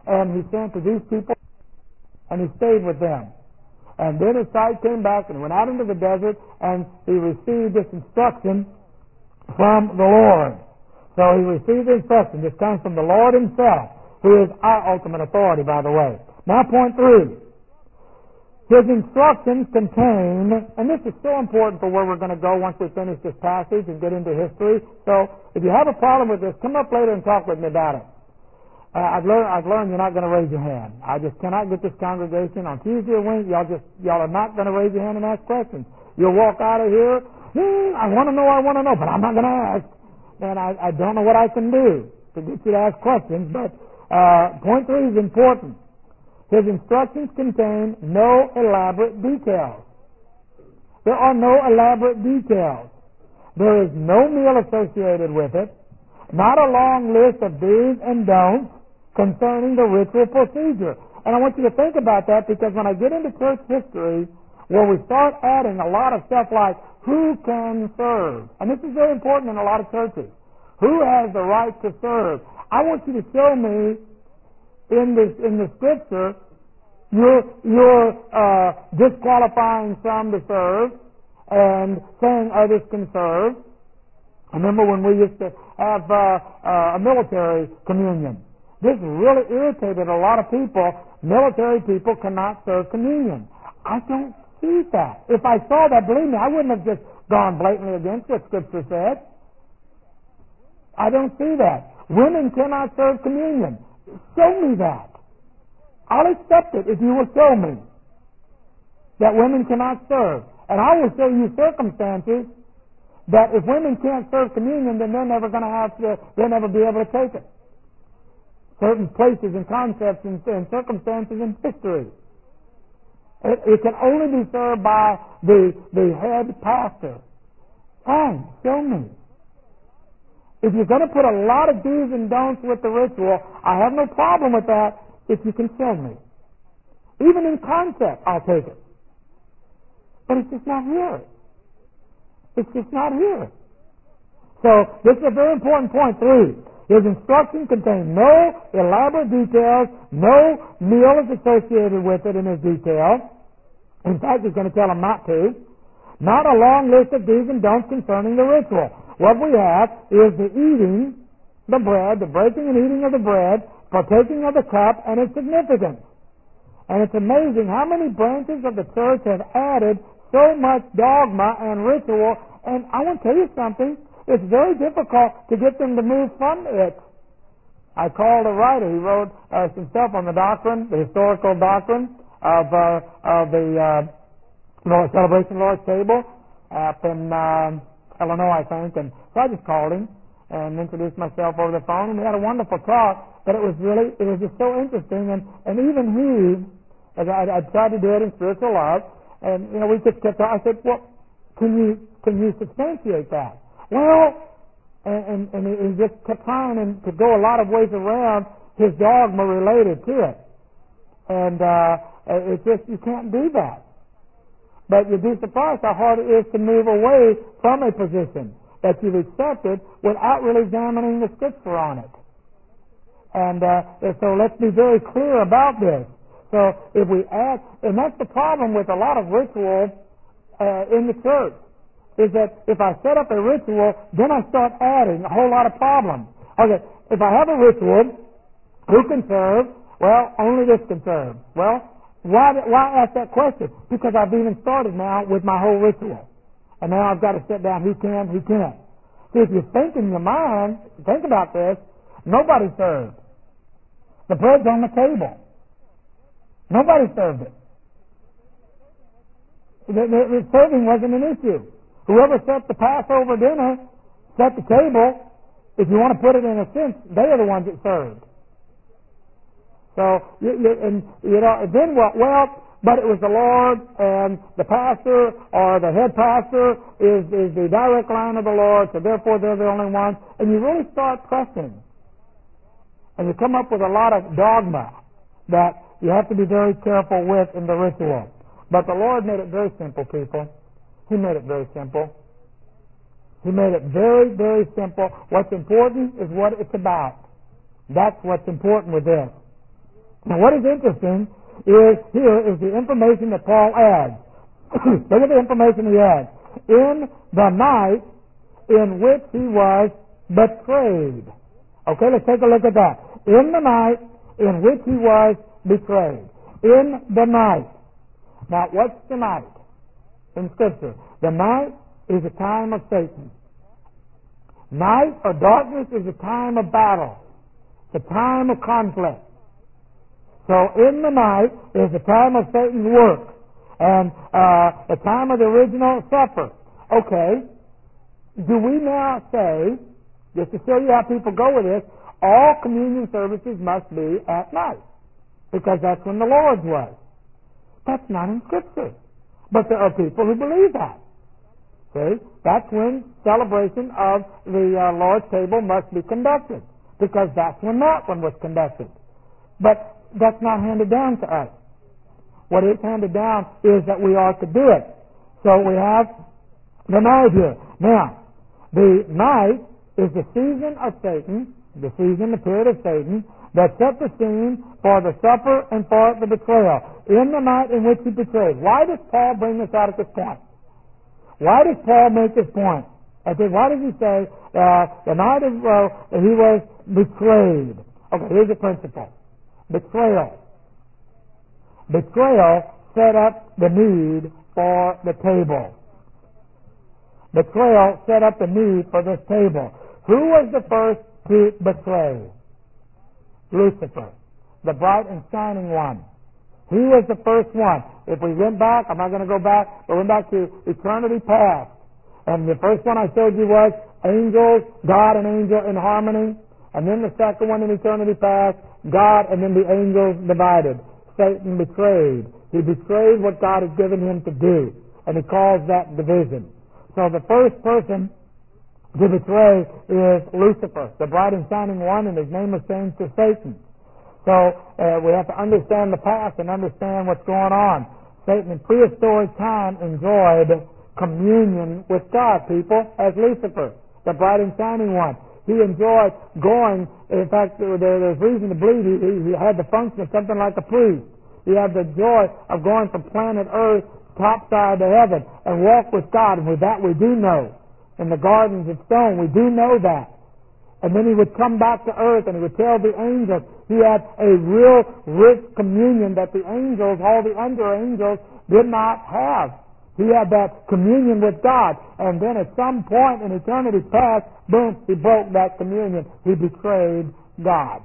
and he sent to these people, and he stayed with them. And then his sight came back, and he went out into the desert, and he received this instruction from the Lord. So he received the instruction. This comes from the Lord himself, who is our ultimate authority, by the way. Now, point three. His instructions contain, and this is so important for where we're going to go once we finish this passage and get into history. So if you have a problem with this, come up later and talk with me about it. Uh, I've learned I've learned you're not going to raise your hand. I just cannot get this congregation on Tuesday or Wednesday. Y'all just y'all are not going to raise your hand and ask questions. You'll walk out of here. Hmm, I want to know. I want to know, but I'm not going to ask. And I, I don't know what I can do to get you to ask questions. But uh, point three is important. His instructions contain no elaborate details. There are no elaborate details. There is no meal associated with it, not a long list of do's and don'ts concerning the ritual procedure. And I want you to think about that, because when I get into church history, where we start adding a lot of stuff like who can serve, and this is very important in a lot of churches, who has the right to serve. I want you to show me in this in the scripture you're you're uh, disqualifying some to serve and saying others can serve. I remember when we used to have uh, uh, a military communion. This really irritated a lot of people. Military people cannot serve communion. I don't see that. If I saw that, believe me, I wouldn't have just gone blatantly against what Scripture said. I don't see that. Women cannot serve communion. Show me that. I'll accept it if you will show me that women cannot serve. And I will show you circumstances that if women can't serve communion, then they're never going to have to, they'll never be able to take it. Certain places and concepts and, and circumstances in history. It, it can only be served by the, the head pastor. Fine, show me. If you're going to put a lot of do's and don'ts with the ritual, I have no problem with that if you can show me. Even in concept, I'll take it. But it's just not here. It's just not here. So, this is a very important point, three. His instructions contain no elaborate details, no meal is associated with it in his details. In fact, he's going to tell them not to. Not a long list of do's and don'ts concerning the ritual. What we have is the eating the bread, the breaking and eating of the bread, partaking of the cup, and its significance. And it's amazing how many branches of the church have added so much dogma and ritual, and I want to tell you something, it's very difficult to get them to move from it. I called a writer, he wrote uh, some stuff on the doctrine, the historical doctrine of, uh, of the uh, Lord, Celebration Lord's Table up in uh, Illinois, I think, and so I just called him and introduced myself over the phone, and we had a wonderful talk, but it was really, it was just so interesting, and, and even he, as I, I tried to do it in spiritual love, and, you know, we just kept talking. I said, well, can you, can you substantiate that? Well, and, and, and he just kept trying and to go a lot of ways around his dogma related to it. And uh, it's just, you can't do that. But you'd be surprised how hard it is to move away from a position that you've accepted without really examining the Scripture on it. And uh, so let's be very clear about this. So if we add, and that's the problem with a lot of ritual uh, in the church, is that if I set up a ritual, then I start adding a whole lot of problems. Okay, if I have a ritual, who can serve? Well, only this can serve. Well, why, why ask that question? Because I've even started now with my whole ritual. And now I've got to sit down, who can, who can't. See, if you think in your mind, think about this, nobody served. The bread's on the table. Nobody served it. The, the, the serving wasn't an issue. Whoever set the Passover dinner, set the table, if you want to put it in a sense, they are the ones that served. So, you, you, and, you know, then what? Well, but it was the Lord, and the pastor or the head pastor is, is the direct line of the Lord, so therefore they're the only ones. And you really start pressing. And you come up with a lot of dogma that you have to be very careful with in the ritual. But the Lord made it very simple, people. He made it very simple. He made it very, very simple. What's important is what it's about. That's what's important with this. Now what is interesting is here is the information that Paul adds. Look at the information he adds. In the night in which he was betrayed. Okay, let's take a look at that. In the night in which he was betrayed. In the night. Now, what's the night in Scripture? The night is a time of Satan. Night or darkness is a time of battle. It's a time of conflict. So in the night is the time of Satan's work. And uh, the time of the original supper. Okay, do we now say, just to show you how people go with this, all communion services must be at night, because that's when the Lord's was. That's not in Scripture. But there are people who believe that. See? That's when celebration of the uh, Lord's table must be conducted, because that's when that one was conducted. But that's not handed down to us. What is handed down is that we are to do it. So we have the night here. Now, the night is the season of Satan, the season, the period of Satan, that set the scene for the supper and for the betrayal. In the night in which he betrayed. Why does Paul bring this out at this point? Why does Paul make this point? I think, why does he say uh, the night of uh, he was betrayed? Okay, here's the principle. Betrayal. Betrayal set up the need for the table. Betrayal set up the need for this table. Who was the first to betray? Lucifer, the bright and shining one. He was the first one. If we went back, I'm not going to go back, but went back to eternity past. And the first one I showed you was angels, God and angel in harmony. And then the second one in eternity past, God and then the angels divided. Satan betrayed. He betrayed what God had given him to do. And he calls that division. So the first person to betray is Lucifer, the bright and shining one, and his name was changed to Satan. So uh, we have to understand the past and understand what's going on. Satan in prehistoric time enjoyed communion with God, people, as Lucifer, the bright and shining one. He enjoyed going, in fact, there, there's reason to believe he, he, he had the function of something like a priest. He had the joy of going from planet Earth topside to heaven and walk with God, and with that we do know. In the gardens of stone, we do know that. And then he would come back to earth and he would tell the angels he had a real rich communion that the angels, all the under angels, did not have. He had that communion with God. And then at some point in eternity past, boom, he broke that communion. He betrayed God.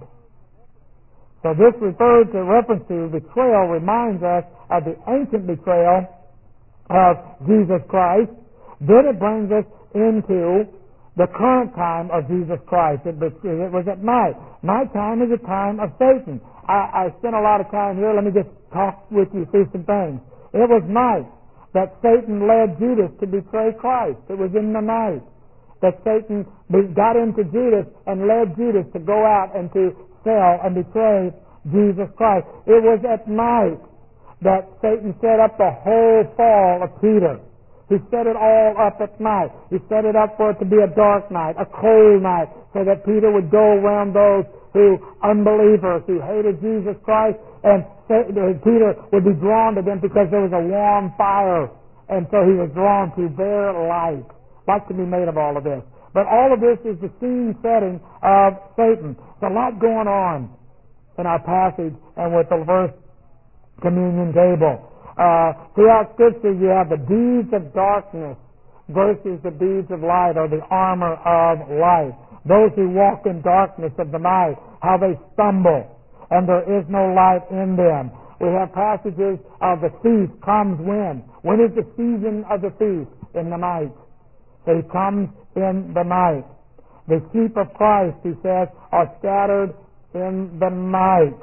So this refers to reference to betrayal reminds us of the ancient betrayal of Jesus Christ. Then it brings us into the current time of Jesus Christ. It, it was at night. Nighttime is a time of Satan. I, I spent a lot of time here. Let me just talk with you through some things. It was night that Satan led Judas to betray Christ. It was in the night that Satan got into Judas and led Judas to go out and to sell and betray Jesus Christ. It was at night that Satan set up the whole fall of Peter. He set it all up at night. He set it up for it to be a dark night, a cold night, so that Peter would go around those who, unbelievers, who hated Jesus Christ, and Peter would be drawn to them because there was a warm fire, and so he was drawn to their light. What can be made of all of this? But all of this is the scene setting of Satan. There's a lot going on in our passage and with the first communion table. Uh, throughout Scripture, you have the deeds of darkness versus the deeds of light, or the armor of light. Those who walk in darkness of the night, how they stumble, and there is no light in them. We have passages of the thief comes when? When is the season of the thief? In the night. So he comes in the night. The sheep of Christ, he says, are scattered in the night.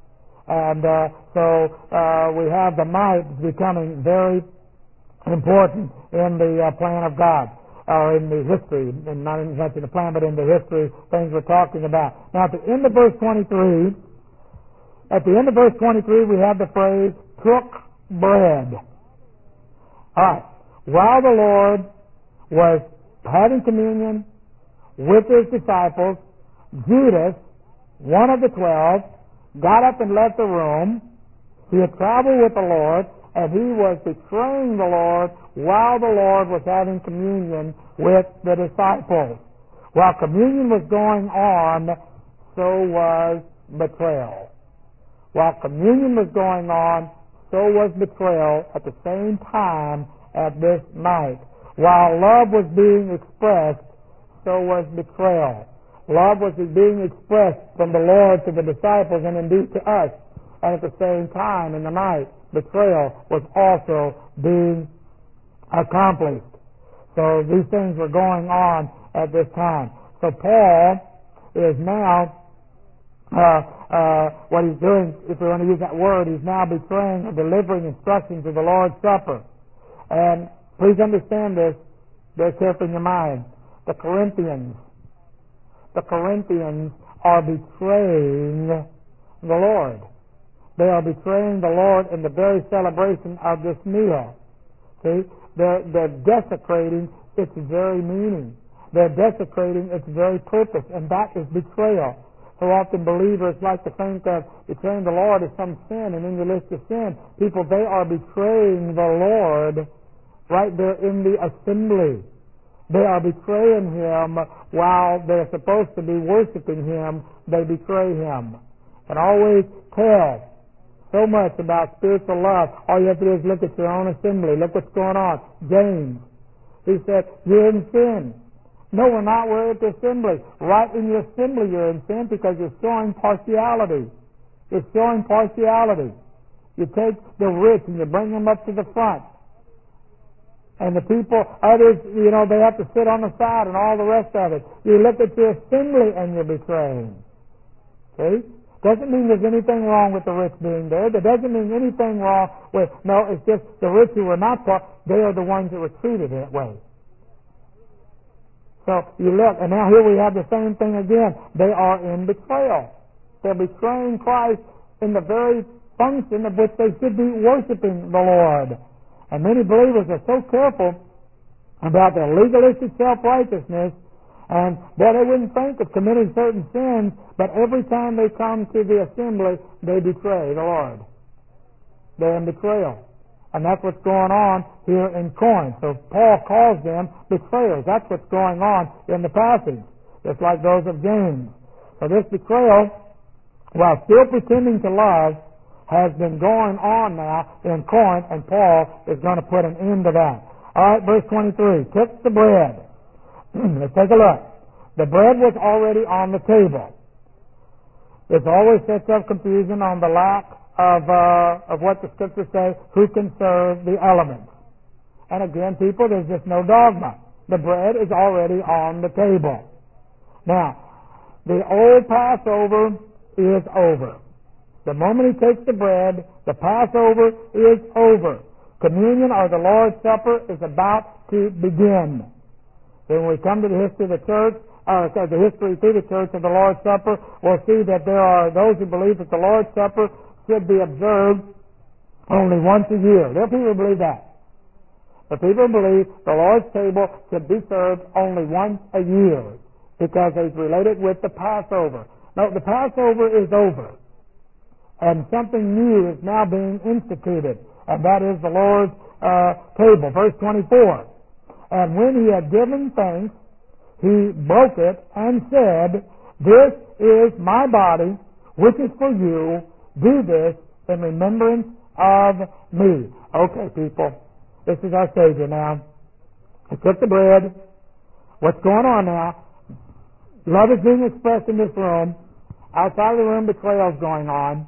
And uh, so uh, we have the night becoming very important in the uh, plan of God, or in the history, and not in the plan, but in the history, things we're talking about. Now, at the end of verse twenty-three, at the end of verse twenty-three, we have the phrase, took bread. All right. While the Lord was having communion with his disciples, Judas, one of the twelve, got up and left the room. He had traveled with the Lord, and he was betraying the Lord while the Lord was having communion with the disciples. While communion was going on, so was betrayal. While communion was going on, so was betrayal at the same time at this night. While love was being expressed, so was betrayal. Love was being expressed from the Lord to the disciples and indeed to us. And at the same time in the night, betrayal was also being accomplished. So these things were going on at this time. So Paul is now, uh, uh, what he's doing, if we want to use that word, he's now betraying or delivering instructions of the Lord's Supper. And please understand this very carefully in your mind. The Corinthians, the Corinthians are betraying the Lord. They are betraying the Lord in the very celebration of this meal. See? They're, they're desecrating its very meaning. They're desecrating its very purpose, and that is betrayal. So often believers like to think of betraying the Lord as some sin, and in your list of sin, people, they are betraying the Lord right there in the assembly. They are betraying Him while they're supposed to be worshiping Him. They betray Him. And always tell so much about spiritual love. All you have to do is look at your own assembly. Look what's going on. James, he said, you're in sin. No, we're not. We're at the assembly. Right in your assembly you're in sin because you're showing partiality. You're showing partiality. You take the rich and you bring them up to the front. And the people, others, you know, they have to sit on the side and all the rest of it. You look at your assembly and you're betraying. See? Doesn't mean there's anything wrong with the rich being there. There doesn't mean anything wrong with, no, it's just the rich who were not part, they are the ones that were treated that way. So you look, and now here we have the same thing again. They are in betrayal. They're betraying Christ in the very function of which they should be worshiping the Lord. And many believers are so careful about their legalistic self-righteousness, and boy, they wouldn't think of committing certain sins, but every time they come to the assembly, they betray the Lord. They're in betrayal. And that's what's going on here in Corinth. So Paul calls them betrayers. That's what's going on in the passage, just like those of James. So this betrayal, while still pretending to love, has been going on now in Corinth, and Paul is going to put an end to that. All right, verse twenty-three. Took the bread. Let's take a look. The bread was already on the table. There's always such of confusion on the lack of uh, of what the Scriptures say, who can serve the elements. And again, people, there's just no dogma. The bread is already on the table. Now, the old Passover is over. The moment he takes the bread, the Passover is over. Communion, or the Lord's Supper, is about to begin. When we come to the history of the church, uh, the history through the church of the Lord's Supper, we'll see that there are those who believe that the Lord's Supper should be observed only once a year. There are people who believe that. But people believe the Lord's table should be served only once a year because it's related with the Passover. No, the Passover is over. And something new is now being instituted, and that is the Lord's uh, table. Verse twenty-four. And when he had given thanks, he broke it and said, this is my body, which is for you. Do this in remembrance of me. Okay, people, this is our Savior now. He took the bread. What's going on now? Love is being expressed in this room. Outside of the room, betrayal is going on.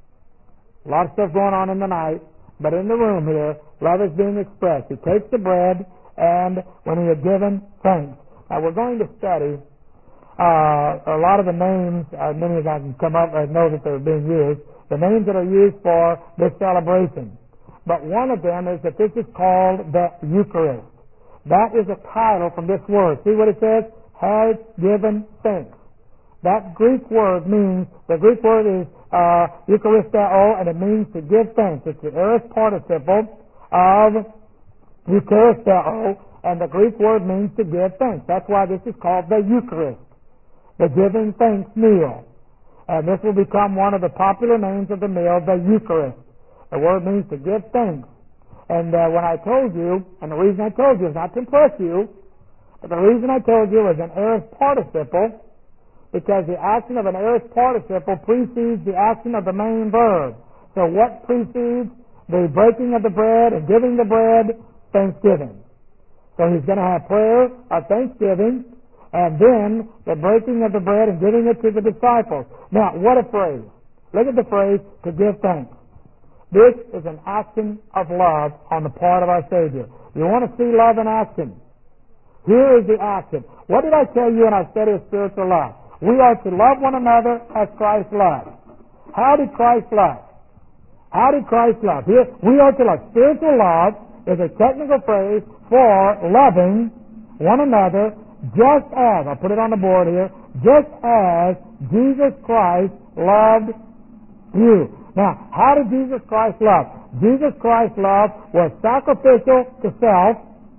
A lot of stuff going on in the night. But in the room here, love is being expressed. He takes the bread, and when he had given thanks. Now we're going to study uh, a lot of the names, as many as I can come up and know that they're being used, the names that are used for this celebration. But one of them is that this is called the Eucharist. That is a title from this word. See what it says? Has given thanks. That Greek word means, the Greek word is uh, Eucharisteo, and it means to give thanks. It's the aorist participle of Eucharisteo, and the Greek word means to give thanks. That's why this is called the Eucharist, the giving thanks meal. And this will become one of the popular names of the meal, the Eucharist. The word means to give thanks. And uh, when I told you, and the reason I told you is not to impress you, but the reason I told you is an aorist participle, because the action of an aorist participle precedes the action of the main verb. So what precedes the breaking of the bread and giving the bread? Thanksgiving. So he's going to have prayer of thanksgiving, and then the breaking of the bread and giving it to the disciples. Now, what a phrase. Look at the phrase, to give thanks. This is an action of love on the part of our Savior. You want to see love in action? Here is the action. What did I tell you in our study of spiritual love? We are to love one another as Christ loved. How did Christ love? How did Christ love? Here, we are to love. Spiritual love is a technical phrase for loving one another just as, I'll put it on the board here, just as Jesus Christ loved you. Now, how did Jesus Christ love? Jesus Christ's love was sacrificial to self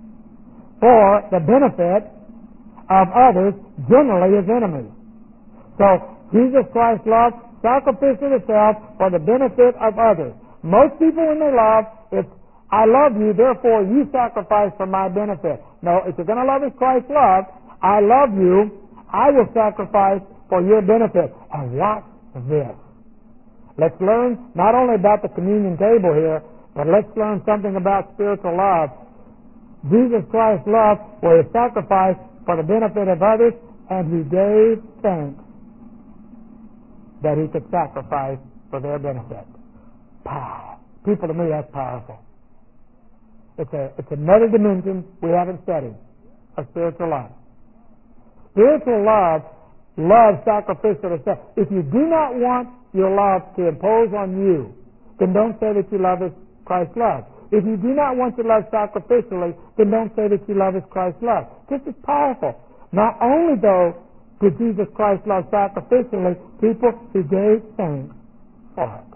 for the benefit of others, generally his enemies. So, Jesus Christ's love, sacrificial to self for the benefit of others. Most people when they love, it's, I love you, therefore you sacrifice for my benefit. No, if you're going to love as Christ loved, I love you, I will sacrifice for your benefit. And watch this. Let's learn not only about the communion table here, but let's learn something about spiritual love. Jesus Christ's love was a sacrifice for the benefit of others, and he gave thanks that he could sacrifice for their benefit. Pow! People, to me, that's powerful. It's a it's another dimension we haven't studied of spiritual love. Spiritual love loves sacrificial to self. If you do not want your love to impose on you, then don't say that you love as Christ loved. If you do not want to love sacrificially, then don't say that you love as Christ loved. This is powerful. Not only, though, did Jesus Christ love sacrificially, people, he gave thanks for it.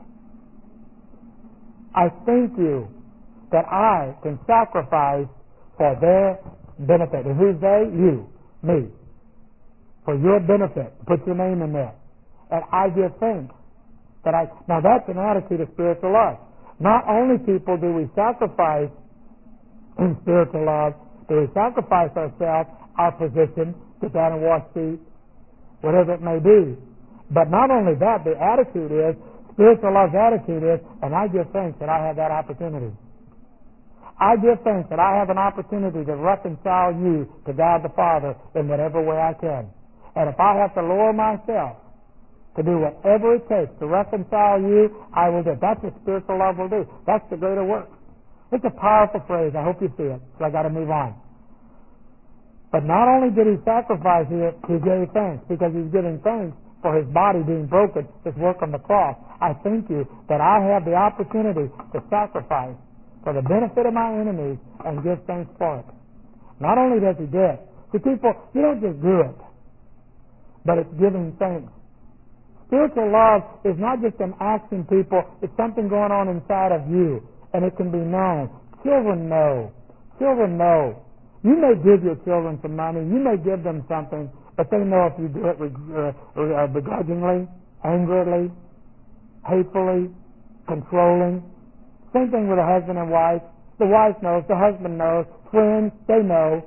I thank you that I can sacrifice for their benefit. And who's they? You. Me. For your benefit. Put your name in there. And I give thanks that I... Now that's an attitude of spiritual love. Not only, people, do we sacrifice in spiritual love, do we sacrifice ourselves, our position, sit down and wash feet, whatever it may be. But not only that, the attitude is, spiritual love's attitude is, and I give thanks that I have that opportunity. I give thanks that I have an opportunity to reconcile you to God the Father in whatever way I can. And if I have to lower myself to do whatever it takes to reconcile you, I will do it. That's what spiritual love will do. That's the greater work. It's a powerful phrase. I hope you see it. So I got to move on. But not only did he sacrifice here, he gave thanks, because he's giving thanks for his body being broken, his work on the cross. I thank you that I have the opportunity to sacrifice for the benefit of my enemies and give thanks for it. Not only does he do it, see, people, you don't just do it, but it's giving thanks. Spiritual love is not just an action, people. It's something going on inside of you, and it can be known. Children know. Children know. You may give your children some money. You may give them something, but they know if you do it uh, begrudgingly, angrily, hatefully, controlling. Same thing with a husband and wife. The wife knows. The husband knows. Friends, they know.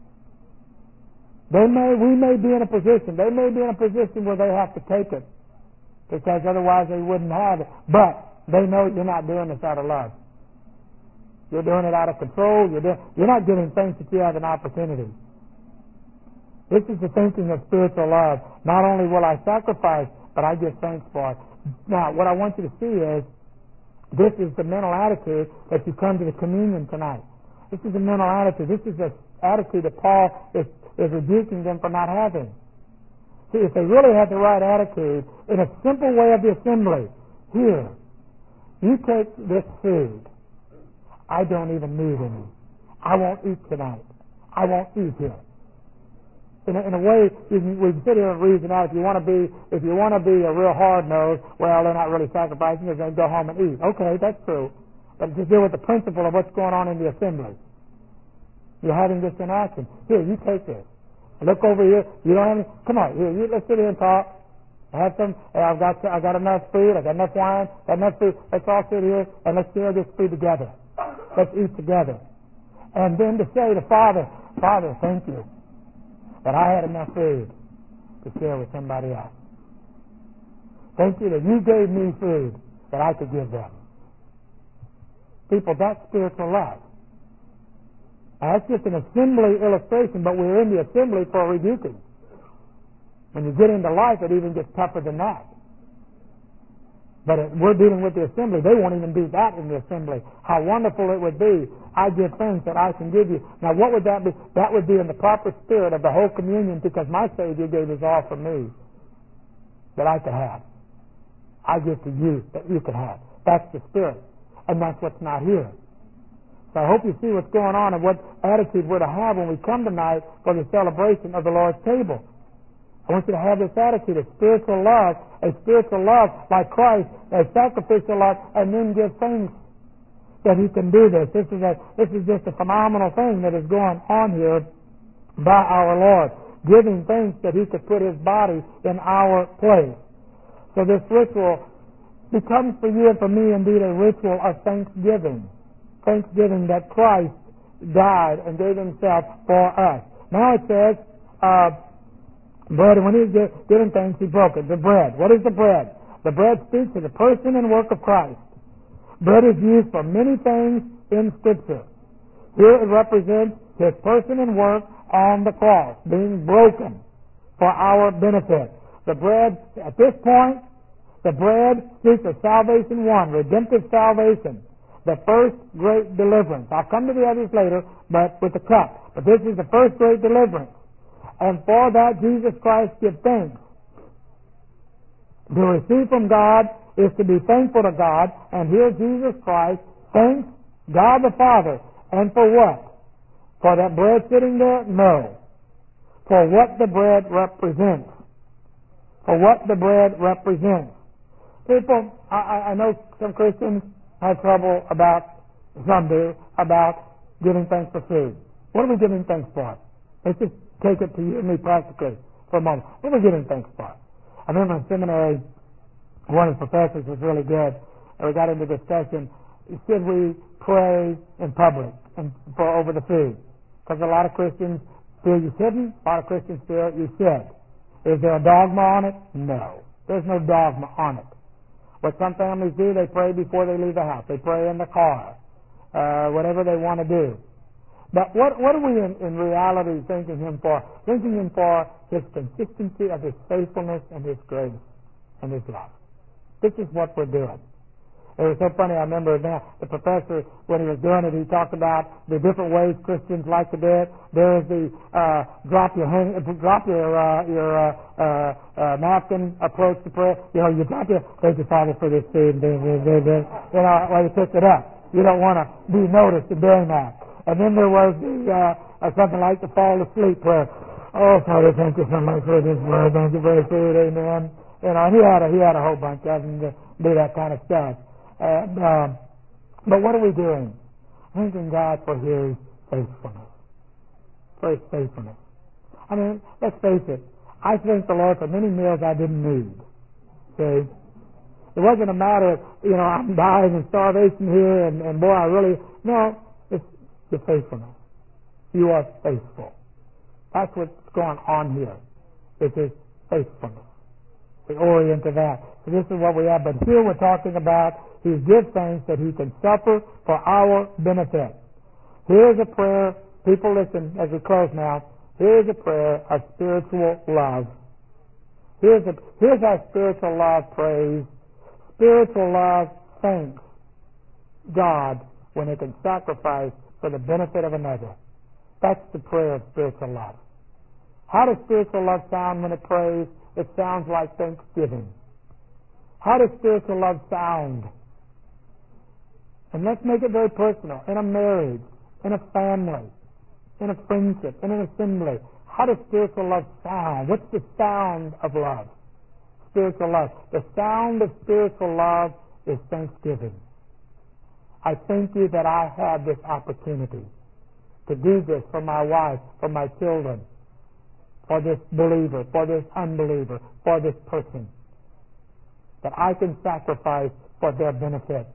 They may, we may be in a position. They may be in a position where they have to take it, because otherwise they wouldn't have it. But they know you're not doing this out of love. You're doing it out of control. You're, doing, you're not giving thanks that you have an opportunity. This is the thinking of spiritual love. Not only will I sacrifice, but I give thanks for it. Now, what I want you to see is, this is the mental attitude that you come to the communion tonight. This is the mental attitude. This is the attitude that Paul is, is rebuking them for not having. See, if they really had the right attitude, in a simple way of the assembly, here, you take this food. I don't even need any. I won't eat tonight. I won't eat here. In a, in a way, you can, we can sit here and reason out. If you want to be, if you want to be a real hard nose, well, they're not really sacrificing. They're going to go home and eat. Okay, that's true. But just deal with the principle of what's going on in the assembly. You're having this in action. Here, you take this. Look over here. You don't have any. Come on, here. You, let's sit here and talk. I have some. I've got. I got enough food. I got enough wine. Got enough food. Let's all sit here and let's share this food together. Let's eat together. And then to say to Father, Father, thank you that I had enough food to share with somebody else. Thank you that you gave me food that I could give them. People, that's spiritual love. Now, that's just an assembly illustration, but we're in the assembly for rebuking. When you get into life, it even gets tougher than that. But it, we're dealing with the assembly. They won't even do that in the assembly. How wonderful it would be. I give things that I can give you. Now, what would that be? That would be in the proper spirit of the whole communion, because my Savior gave His all for me that I could have. I give to you that you could have. That's the spirit. And that's what's not here. So I hope you see what's going on and what attitude we're to have when we come tonight for the celebration of the Lord's table. I want you to have this attitude of spiritual love, a spiritual love like Christ, a sacrificial love, and then give thanks that He can do this. This is a, this is just a phenomenal thing that is going on here by our Lord, giving thanks that He could put His body in our place. So this ritual becomes for you and for me indeed a ritual of thanksgiving. Thanksgiving that Christ died and gave Himself for us. Now it says, uh, bread, and when He was giving thanks, He broke it. The bread. What is the bread? The bread speaks of the person and work of Christ. Bread is used for many things in Scripture. Here it represents His person and work on the cross, being broken for our benefit. The bread, at this point, the bread speaks of salvation one, redemptive salvation, the first great deliverance. I'll come to the others later, but with the cup. But this is the first great deliverance. And for that, Jesus Christ gives thanks. To receive from God is to be thankful to God. And here Jesus Christ thanks God the Father. And for what? For that bread sitting there? No. For what the bread represents. For what the bread represents. People, I, I know some Christians have trouble about, some do, about giving thanks for food. What are we giving thanks for? Let's just take it to you and me practically for a moment. What are we giving thanks for? I remember in seminary, one of the professors was really good, and we got into discussion, should we pray in public and for over the food? Because a lot of Christians feel you shouldn't, a lot of Christians feel you should. Is there a dogma on it? No. There's no dogma on it. What some families do, they pray before they leave the house. They pray in the car, uh, whatever they want to do. But what, what are we in, in reality thanking Him for? Thanking Him for His consistency of His faithfulness and His grace and His love. This is what we're doing. It was so funny, I remember now, the professor, when he was doing it, he talked about the different ways Christians like to do it. There is the uh, drop your hand, drop your uh, your uh, uh, uh, napkin approach to prayer. You know, you drop your, thank you, Father, for this food. You know, while you pick it up. You don't want to be noticed in doing that. And then there was the uh, uh, something like the fall asleep prayer. Oh, Father, thank you so much for this word. Thank you for this food. Amen. You know, and he had a, he had a whole bunch of them to do that kind of stuff. And, um, but what are we doing? Thanking God for His faithfulness. For His faithfulness. I mean, let's face it. I thank the Lord for many meals I didn't need. See? It wasn't a matter of, you know, I'm dying of starvation here and, and boy, I really... No, it's your faithfulness. You are faithful. That's what's going on here. It's His faithfulness. We orient to that. So this is what we have. But here we're talking about He gives thanks that He can suffer for our benefit. Here's a prayer. People listen as we close now. Here's a prayer of spiritual love. Here's, a, here's our spiritual love praise. Spiritual love thanks God when it can sacrifice for the benefit of another. That's the prayer of spiritual love. How does spiritual love sound when it prays? It sounds like thanksgiving. How does spiritual love sound? And let's make it very personal. In a marriage, in a family, in a friendship, in an assembly. How does spiritual love sound? What's the sound of love? Spiritual love. The sound of spiritual love is thanksgiving. I thank you that I have this opportunity to do this for my wife, for my children, for this believer, for this unbeliever, for this person. that I can sacrifice for their benefit,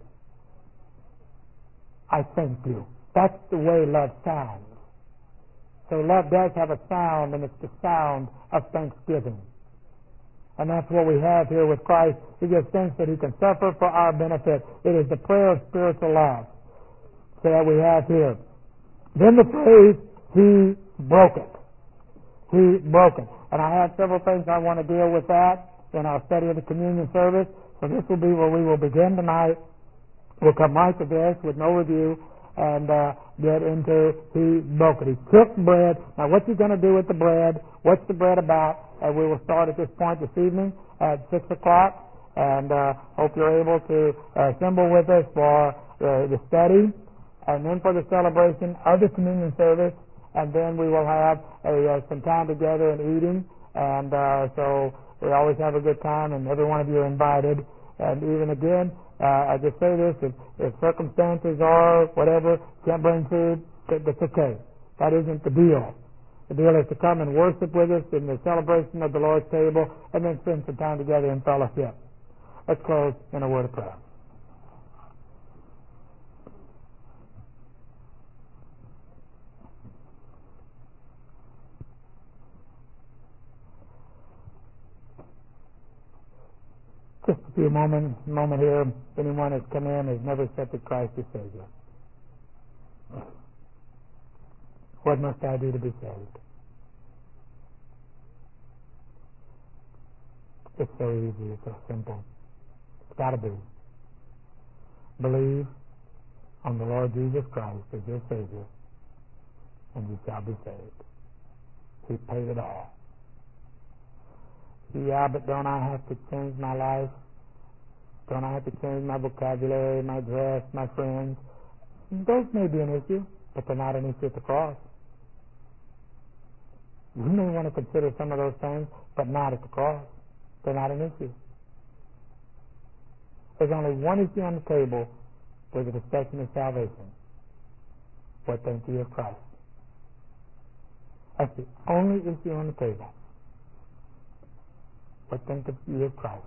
I thank you. That's the way love sounds. So love does have a sound, and it's the sound of thanksgiving. And that's what we have here with Christ. He gives thanks that He can suffer for our benefit. It is the prayer of spiritual love. So that we have here. Then the phrase, He broke it. He broke it. And I have several things I want to deal with that in our study of the communion service. So this will be where we will begin tonight. We'll come right to this with no review and uh, get into He broke it. He took bread. Now what's He going to do with the bread? What's the bread about? And we will start at this point this evening at six o'clock. And uh, hope you're able to uh, assemble with us for uh, the study and then for the celebration of the communion service. And then we will have a, uh, some time together and eating. And uh, so we always have a good time, and every one of you are invited. And even again, uh, I just say this, if, if circumstances are whatever, can't bring food, that, that's okay. That isn't the deal. The deal is to come and worship with us in the celebration of the Lord's table and then spend some time together in fellowship. Let's close in a word of prayer. Just a few moments, moment here. If anyone has come in has never accepted Christ as Savior. What must I do to be saved? It's so easy. It's so simple. It's got to be. Believe on the Lord Jesus Christ as your Savior, and you shall be saved. He paid it all. Yeah, but don't I have to change my life? Don't I have to change my vocabulary, my dress, my friends? Those may be an issue, but they're not an issue at the cross. You may want to consider some of those things, but not at the cross. They're not an issue. There's only one issue on the table with the discussion of salvation. What think you of Christ? That's the only issue on the table. What think you of Christ?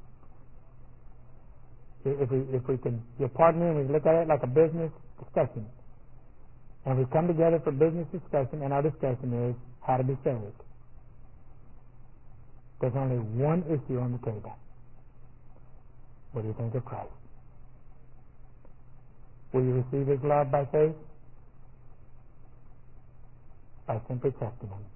If we, if we can, you'll pardon me, and we look at it like a business discussion. And we come together for business discussion, and our discussion is how to be saved. There's only one issue on the table. What do you think of Christ? Will you receive His love by faith? By simply trusting Him.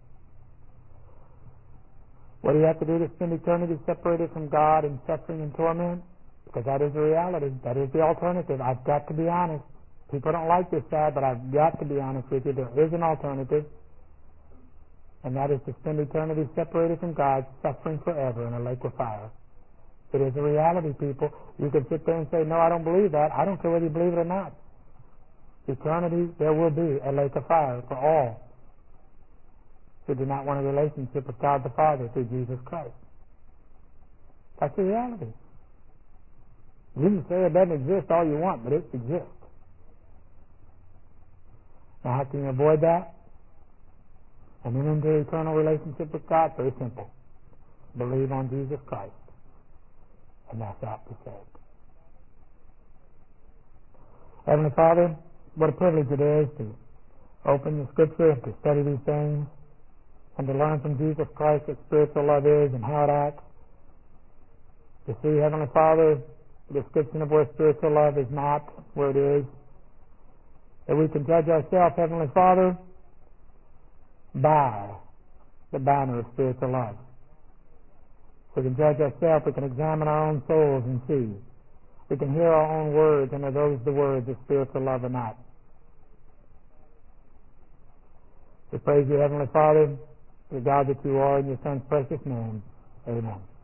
What do you have to do to spend eternity separated from God in suffering and torment? Because that is the reality. That is the alternative. I've got to be honest. People don't like this side, but I've got to be honest with you. There is an alternative, and that is to spend eternity separated from God, suffering forever in a lake of fire. It is a reality, people. You can sit there and say, no, I don't believe that. I don't care whether you believe it or not. Eternity, there will be a lake of fire for all who do not want a relationship with God the Father through Jesus Christ. That's the reality. You can say it doesn't exist all you want, but it exists. Now, how can you avoid that? And then into eternal relationship with God? Very simple. Believe on Jesus Christ, and thou shalt be saved. Heavenly Father, what a privilege it is to open the Scripture, to study these things, and to learn from Jesus Christ what spiritual love is and how it acts. To see, Heavenly Father, the description of where spiritual love is not where it is. That we can judge ourselves, Heavenly Father, by the banner of spiritual love. We can judge ourselves, we can examine our own souls and see. We can hear our own words, and are those the words of spiritual love or not? We praise you, Heavenly Father, the God that you are, in your Son's precious name. Amen.